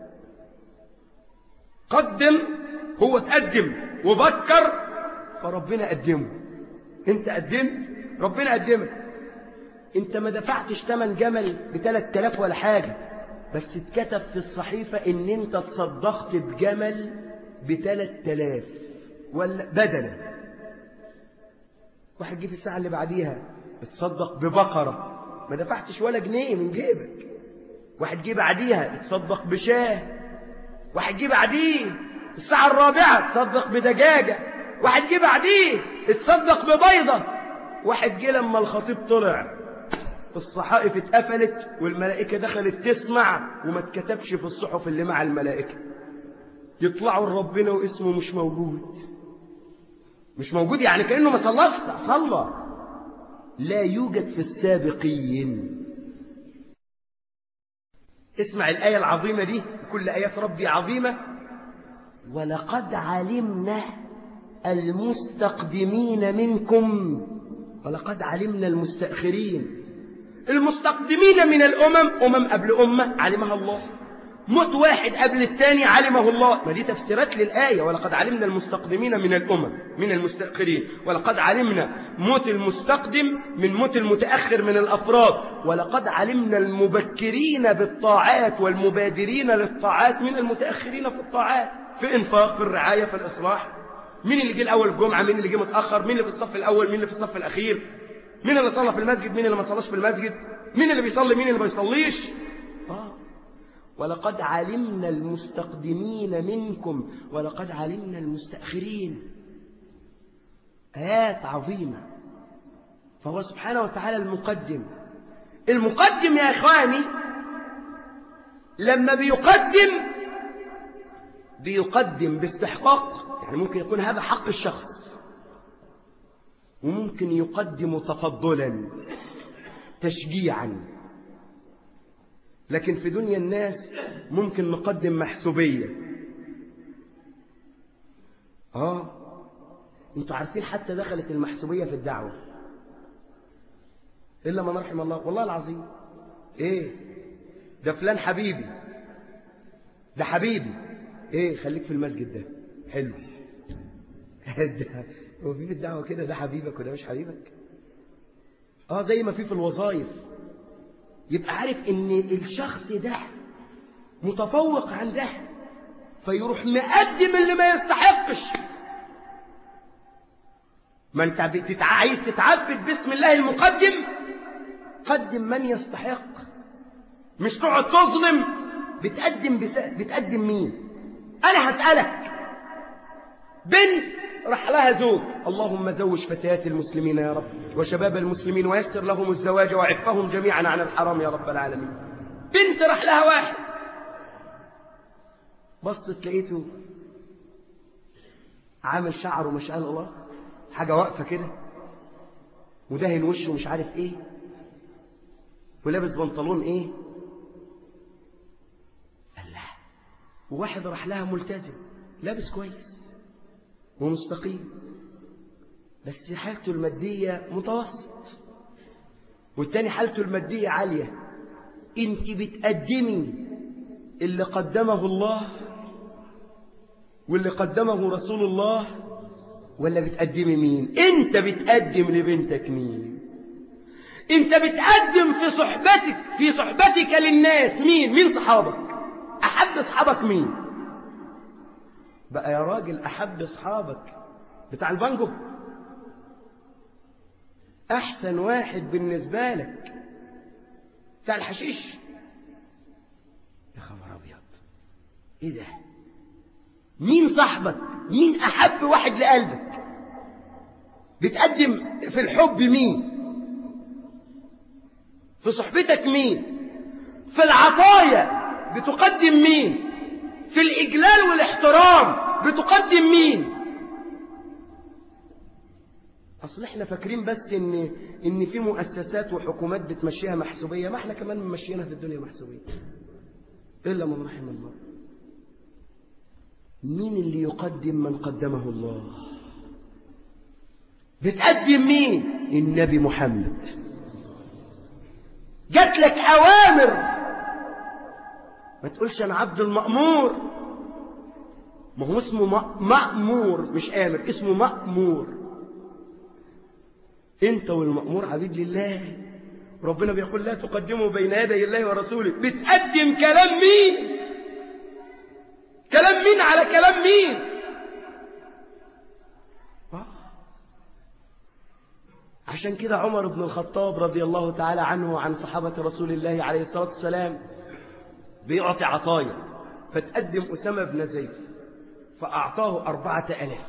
قدم، هو تقدم وبكر فربنا قدمه. انت قدمت ربنا قدمك. انت ما دفعتش ثمن جمل بثلاث آلاف ولا حاجه، بس اتكتب في الصحيفة ان انت تصدقت بجمل بثلاث آلاف ولا بدنة. واحد جه في الساعة اللي بعديها اتصدق ببقرة ما دفعتش ولا جنيه من جيبك. واحد جه بعديها اتصدق بشاه. واحد جه بعديه الساعة الرابعة اتصدق بدجاجة. واحد جه بعديه اتصدق ببيضة. واحد جه لما الخطيب طلع الصحائف اتقفلت والملائكة دخلت تسمع وما اتكتبش في الصحف اللي مع الملائكة. يطلعوا لربنا واسمه مش موجود. مش موجود يعني كأنه ما صلاش. صلى. لا يوجد في السابقين. اسمع الآية العظيمة دي. كل آيات ربي عظيمة. ولقد علمنا المستقدمين منكم ولقد علمنا المستأخرين. المستقدمين من الأمم، أمم قبل أمة علمها الله، موت واحد قبل الثاني علمه الله. ما دي تفسيرات للآية. ولقد علمنا المستقدمين من الأمم من المستأخرين. ولقد علمنا موت المستقدم من موت المتأخر من الأفراد. ولقد علمنا المبكرين بالطاعات والمبادرين للطاعات من المتأخرين في الطاعات، في إنفاق، في الرعاية، في الإصلاح. مين اللي جه الأول الجمعة، مين اللي جه متأخر، مين اللي في الصف الأول، مين اللي في الصف الأخير. مين اللي صلى في المسجد، مين اللي ما صلاش في المسجد، مين اللي بيصلي، مين اللي ما بيصليش. آه. ولقد علمنا المستقدمين منكم ولقد علمنا المستأخرين. آيات عظيمة. فهو سبحانه وتعالى المقدم. المقدم يا إخواني لما بيقدم بيقدم باستحقاق، يعني ممكن يكون هذا حق الشخص، وممكن يقدم تفضلا تشجيعا. لكن في دنيا الناس ممكن نقدم محسوبية. آه انتوا عارفين حتى دخلت المحسوبية في الدعوة إلا من رحم الله. والله العظيم إيه ده فلان حبيبي، ده حبيبي، إيه خليك في المسجد ده حلو. ده هو في في الدعوة كده ده حبيبك وده مش حبيبك؟ آه زي ما في في الوظائف. يبقى عارف إن الشخص ده متفوق عن ده فيروح مقدم اللي ما يستحقش. ما انت عايز تتعبد باسم الله المقدم، قدم من يستحق، مش تقعد تظلم. بتقدم بس... بتقدم مين؟ انا هسألك، بنت راح لها زوج، اللهم زوج فتيات المسلمين يا رب وشباب المسلمين ويسر لهم الزواج وعفهم جميعا عن الحرام يا رب العالمين. بنت راح لها واحد، بصت لقيته عامل شعره ما شاء الله حاجة واقفة كده، ودهن وشه مش عارف ايه، ولابس بنطلون ايه. الله. وواحد راح لها ملتزم لابس كويس ومستقيم بس حالته المادية متوسط، والتاني حالته المادية عالية. انت بتقدمي اللي قدمه الله واللي قدمه رسول الله ولا بتقدمي مين؟ انت بتقدم لبنتك مين؟ انت بتقدم في صحبتك في صحبتك للناس مين؟ مين صحابك؟ احب صحابك مين؟ بقى يا راجل احب صحابك بتاع البانجو احسن واحد بالنسبة لك بتاع الحشيش؟ يا خبر ابيض، ايه ده؟ مين صاحبك؟ مين احب واحد لقلبك؟ بتقدم في الحب مين؟ في صحبتك مين؟ في العطايا بتقدم مين؟ في الإجلال والاحترام بتقدم مين؟ أصل احنا فاكرين بس إن إن في مؤسسات وحكومات بتمشيها محسوبية، ما احنا كمان ممشيينها في الدنيا محسوبية إلا من رحم الله. مين اللي يقدم؟ من قدمه الله. بتقدم مين؟ النبي محمد. جات لك أوامر، ما تقولش أنا عبد المأمور، ما هو اسمه مأمور مش آمر، اسمه مأمور. أنت والمأمور عبيد لله، ربنا بيقول لا تقدموا بين يدي الله ورسوله. بتقدم كلام مين؟ كلام مين على كلام مين؟ عشان كده عمر بن الخطاب رضي الله تعالى عنه وعن صحابة رسول الله عليه الصلاة والسلام بيعطي عطايا، فتقدم أسامة بن زيد فأعطاه أربعة ألاف.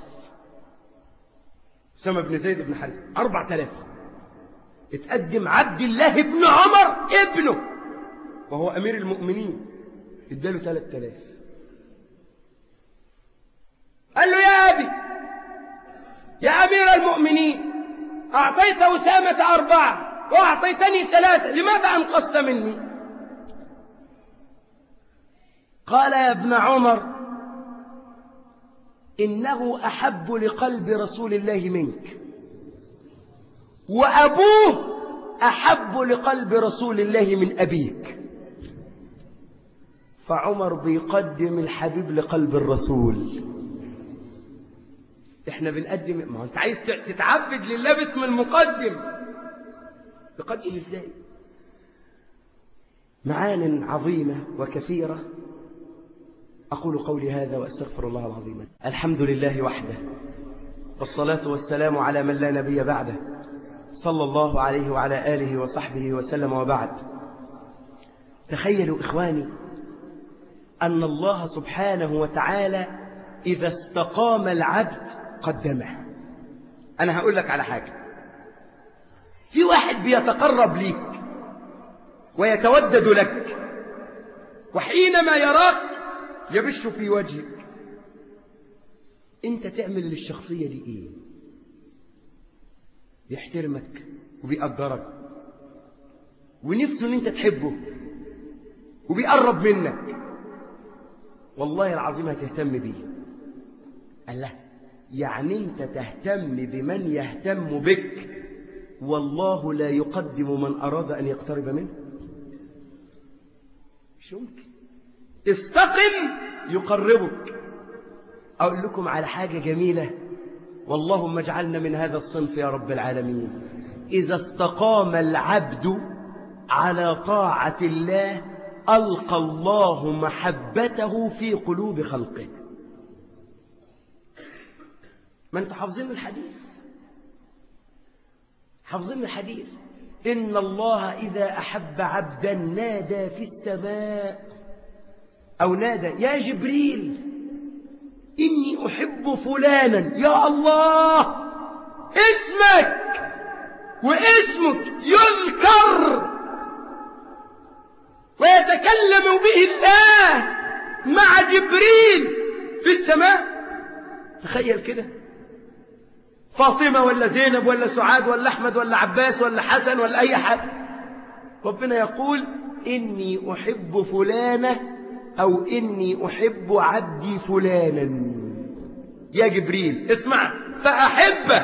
أسامة بن زيد بن حارثة أربعة ألاف. اتقدم عبد الله بن عمر ابنه وهو أمير المؤمنين اداله ثلاثة آلاف. قال له يا أبي يا أمير المؤمنين أعطيت أسامة أربعة وأعطيتني ثلاثة، لماذا أنقصت مني؟ قال يا ابن عمر إنه أحب لقلب رسول الله منك، وأبوه أحب لقلب رسول الله من أبيك. فعمر بيقدم الحبيب لقلب الرسول. احنا بنقدم، ما انت عايز تتعبد لله باسم المقدم، تقدم ازاي؟ معان عظيمة وكثيرة. أقول قولي هذا وأستغفر الله العظيم. الحمد لله وحده، والصلاة والسلام على من لا نبي بعده، صلى الله عليه وعلى آله وصحبه وسلم، وبعد. تخيلوا إخواني أن الله سبحانه وتعالى إذا استقام العبد قدمه. أنا هقول لك على حاجة. في واحد بيتقرب ليك ويتودد لك، وحينما يراك يبش في وجهك. أنت تعمل للشخصية دي إيه؟ يحترمك وبيقدرك ونفسه أن أنت تحبه وبيقرب منك، والله العظيم هتهتم بيه. الله، يعني أنت تهتم بمن يهتم بك، والله لا يقدم من أراد أن يقترب منه. مش ممكن. استقم يقربك. أقول لكم على حاجة جميلة، واللهم اجعلنا من هذا الصنف يا رب العالمين. إذا استقام العبد على طاعة الله ألقى الله محبته في قلوب خلقه. ما انتوا حافظين الحديث؟ حافظين الحديث؟ إن الله إذا أحب عبدا نادى في السماء، أو نادى يا جبريل إني أحب فلانا. يا الله، اسمك واسمك يذكر ويتكلم به الله مع جبريل في السماء. تخيل كده، فاطمة ولا زينب ولا سعاد ولا أحمد ولا عباس ولا حسن ولا أي حد، ربنا يقول إني أحب فلانة أو إني أحب عبدي فلانا يا جبريل اسمع، فأحبه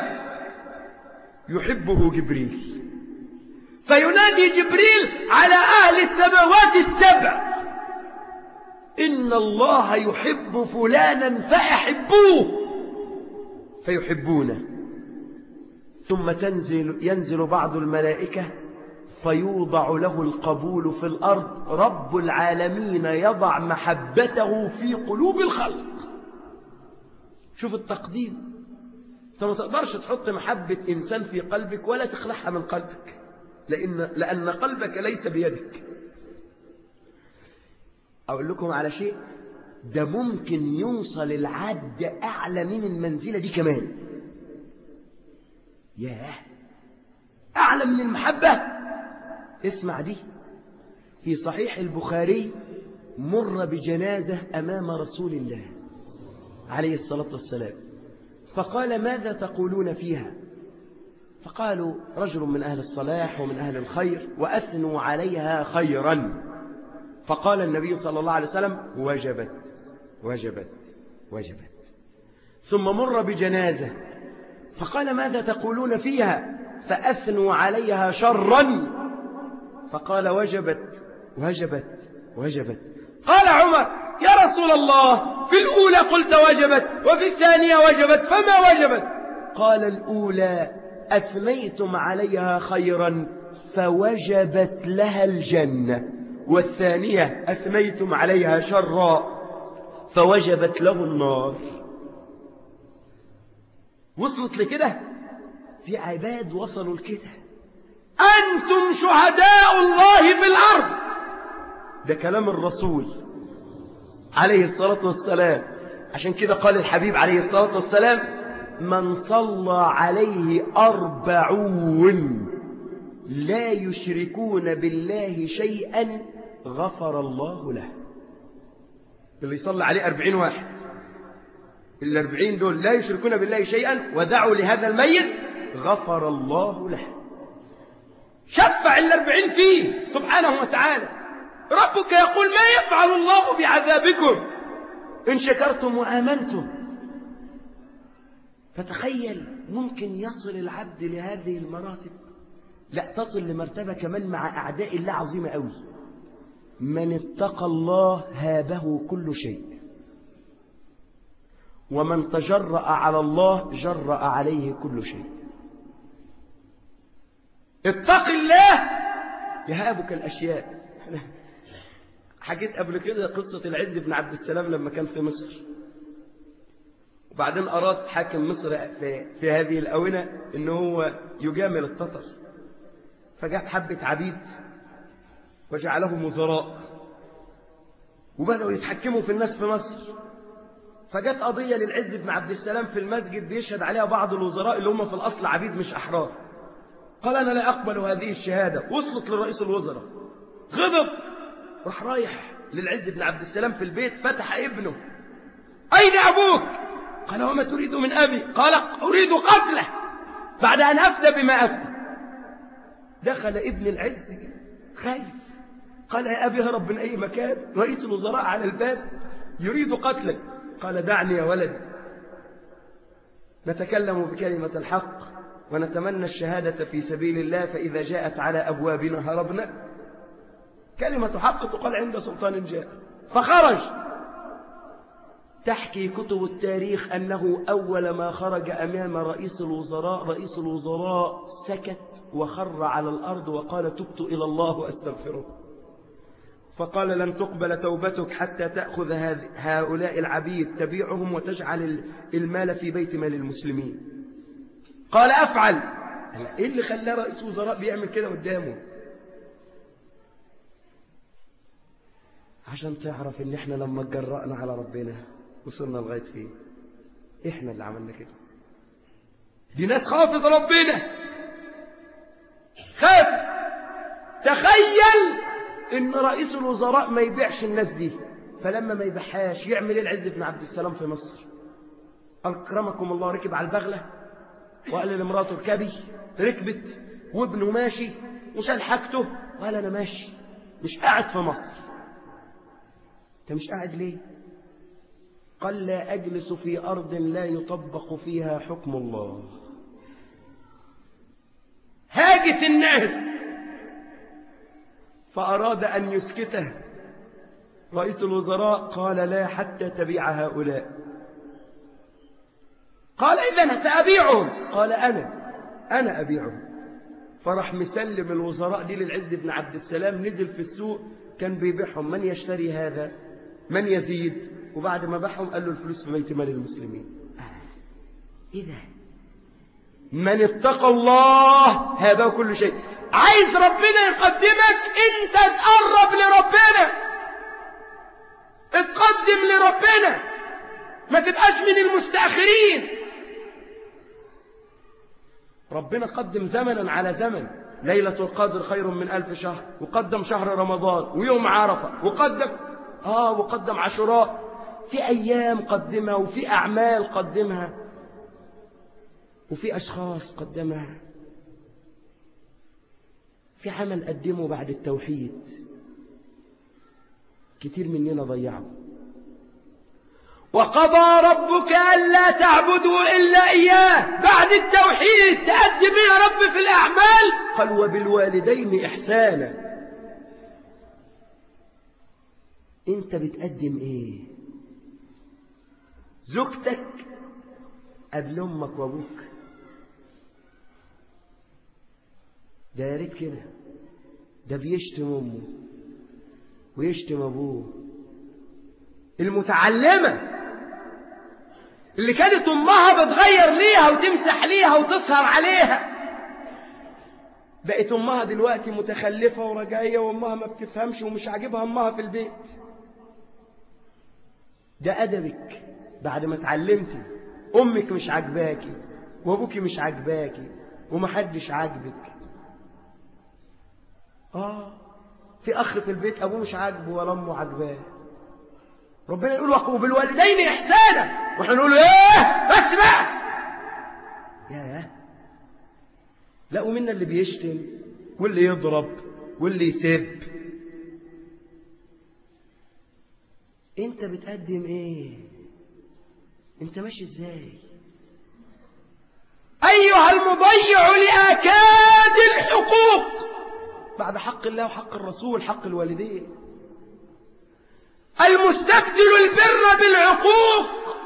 يحبه جبريل، فينادي جبريل على أهل السماوات السبع إن الله يحب فلانا فأحبوه فيحبونه. ثم تنزل ينزل بعض الملائكة فيوضع له القبول في الأرض. رب العالمين يضع محبته في قلوب الخلق. شوف التقديم. انت ما تقدرش تحط محبة إنسان في قلبك ولا تخلعها من قلبك، لأن, لأن قلبك ليس بيدك. أقول لكم على شيء، ده ممكن يوصل العبد أعلى من المنزلة دي كمان. ياه، أعلى من المحبة. اسمع دي، في صحيح البخاري مر بجنازة أمام رسول الله عليه الصلاة والسلام، فقال ماذا تقولون فيها؟ فقالوا رجل من أهل الصلاح ومن أهل الخير وأثنوا عليها خيرا. فقال النبي صلى الله عليه وسلم وجبت وجبت وجبت. ثم مر بجنازة فقال ماذا تقولون فيها؟ فأثنوا عليها شرا. فقال وجبت وجبت وجبت. قال عمر يا رسول الله، في الأولى قلت وجبت وفي الثانية وجبت، فما وجبت؟ قال الأولى أثنيتم عليها خيرا فوجبت لها الجنة، والثانية أثنيتم عليها شرا فوجبت له النار. وصلت لكده؟ في عباد وصلوا لكده. أنتم شهداء الله في الأرض. ده كلام الرسول عليه الصلاة والسلام. عشان كده قال الحبيب عليه الصلاة والسلام من صلى عليه أربعون لا يشركون بالله شيئا غفر الله له. اللي يصلى عليه أربعين واحد، الأربعين دول لا يشركون بالله شيئا ودعوا لهذا الميت غفر الله له. شفع الأربعين فيه سبحانه وتعالى. ربك يقول ما يفعل الله بعذابكم إن شكرتم وآمنتم. فتخيل ممكن يصل العبد لهذه المراتب. لا، تصل لمرتبة كمان مع أعداء الله عظيمة قوي. من اتقى الله هابه كل شيء، ومن تجرأ على الله جرأ عليه كل شيء. اتق الله يهابك الأشياء. حكيت قبل كده قصة العز بن عبد السلام لما كان في مصر، بعدين أراد حاكم مصر في, في هذه الأونة إنه هو يجامل التتر، فجاب حبة عبيد وجعلهم وزراء وبدأوا يتحكموا في الناس في مصر. فجت قضية للعز بن عبد السلام في المسجد بيشهد عليها بعض الوزراء اللي هم في الأصل عبيد مش أحرار. قال أنا لا أقبل هذه الشهادة. وصلت لرئيس الوزراء، غضب، راح رايح للعز بن عبد السلام في البيت، فتح ابنه: أين أبوك؟ قال وما تريد من أبي؟ قال أريد قتله بعد أن أفتى بما أفتى. دخل ابن العز خايف، قال يا أبي هرب من أي مكان، رئيس الوزراء على الباب يريد قتلك. قال دعني يا ولدي نتكلم بكلمة الحق ونتمنى الشهادة في سبيل الله، فإذا جاءت على أبوابنا هربنا. كلمة حق تقال عند سلطان جاء. فخرج. تحكي كتب التاريخ أنه أول ما خرج أمام رئيس الوزراء رئيس الوزراء سكت وخر على الأرض وقال تبت إلى الله وأستغفره. فقال لن تقبل توبتك حتى تأخذ هؤلاء العبيد تبيعهم وتجعل المال في بيت مال المسلمين. قال أفعل. إيه اللي خلاه رئيس وزراء بيعمل كده قدامه؟ عشان تعرف ان احنا لما اتجرأنا على ربنا وصلنا لغاية فين. احنا اللي عملنا كده. دي ناس خافت ربنا، خافت. تخيل ان رئيس الوزراء ما يبيعش الناس دي، فلما ما يبيعهاش يعمل العز بن عبد السلام في مصر؟ اكرمكم الله ركب على البغلة وقال لمراته اركبي، ركبت وابنه ماشي وشال حاجته وقال انا ماشي مش قاعد في مصر. انت مش قاعد ليه؟ قال لا أجلس في أرض لا يطبق فيها حكم الله. هاجت الناس فأراد أن يسكته رئيس الوزراء. قال لا حتى تبيع هؤلاء. قال إذن سأبيعهم. قال أنا أنا أبيعهم. فرح مسلم الوزراء دي للعز بن عبد السلام. نزل في السوق كان بيبيعهم. من يشتري هذا؟ من يزيد؟ وبعد ما باعهم قال له الفلوس في بيت مال المسلمين. آه. ايه ده؟ من اتقى الله هذا كل شيء. عايز ربنا يقدمك، انت تقرب لربنا، اتقدم لربنا، ما تبقاش من المستأخرين. ربنا قدم زمنا على زمن. ليلة القدر خير من ألف شهر، وقدم شهر رمضان ويوم عرفة، وقدم آه وقدم عاشوراء. في أيام قدمها، وفي أعمال قدمها، وفي أشخاص قدمها. في عمل قدمه بعد التوحيد كتير مننا ضيعه. وقضى ربك ألا تعبدوا إلا إياه. بعد التوحيد تقدم يا رب في الأعمال. قال وبالوالدين إحسانا. انت بتقدم ايه؟ زوجتك قبل امك وابوك؟ ده يا ريت كده. ده بيشتم امه ويشتم ابوه. المتعلمة اللي كانت امها بتغير ليها وتمسح ليها وتسهر عليها، بقت امها دلوقتي متخلفة ورجعية، وامها ما بتفهمش ومش عاجبها امها في البيت. ده أدبك بعد ما اتعلمتي. أمك مش عاجباكي وأبوك مش عاجباكي ومحدش عاجبك. آه في أخ في البيت أبوه مش عاجبه ولا أمه عاجباه. ربنا يقول وقوا بالوالدين إحسانا، وإحنا نقول إيه بس بقى. ياه، لقوا منا اللي بيشتم واللي يضرب واللي يسب. انت بتقدم ايه؟ انت ماشي ازاي؟ ايها المضيع لآكاد الحقوق بعد حق الله وحق الرسول، حق الوالدين. المستبدل البر بالعقوق،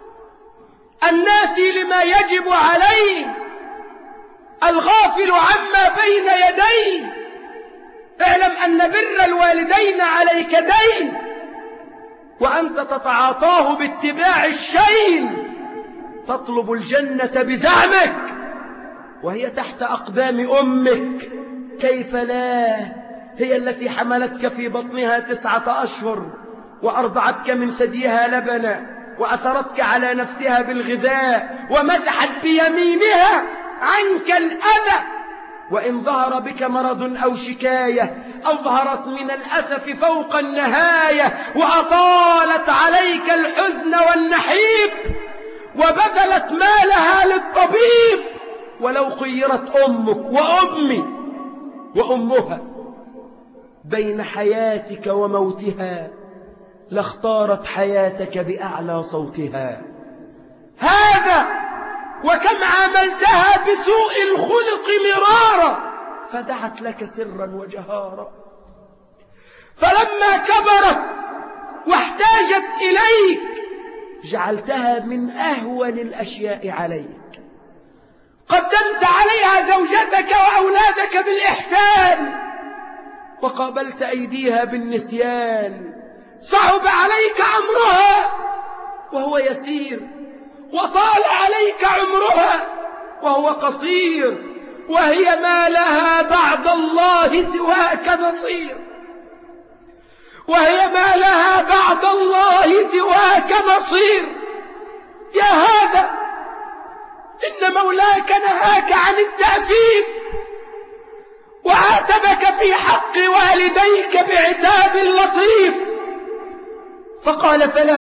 الناسي لما يجب عليه، الغافل عما بين يديه. اعلم أن بر الوالدين عليك دين، وأنت تتعاطاه باتباع الشين تطلب الجنة بزعمك وهي تحت أقدام أمك، كيف لا؟ هي التي حملتك في بطنها تسعة أشهر وأرضعتك من ثديها لبنا وأثرتك على نفسها بالغذاء ومسحت بيمينها عنك الأذى، وإن ظهر بك مرض أو شكاية أظهرت من الأسف فوق النهاية وأطالت عليك الحزن والنحيب وبذلت مالها للطبيب. ولو خيرت أمك وأمي وأمها بين حياتك وموتها لاختارت حياتك بأعلى صوتها. هذا وكم عاملتها بسوء الخلق مرارا فدعت لك سرا وجهارا، فلما كبرت واحتاجت إليك جعلتها من أهون الأشياء عليك. قدمت عليها زوجتك وأولادك بالإحسان وقابلت أيديها بالنسيان. صعب عليك أمرها وهو يسير، وطال عليك عمرها وهو قصير، وهي ما لها بعد الله سواك نصير، وهي ما لها بعد الله سواك نصير. يا هذا إن مولاك نهاك عن التأثيم وعاتبك في حق والديك بعتاب لطيف، فقال فلا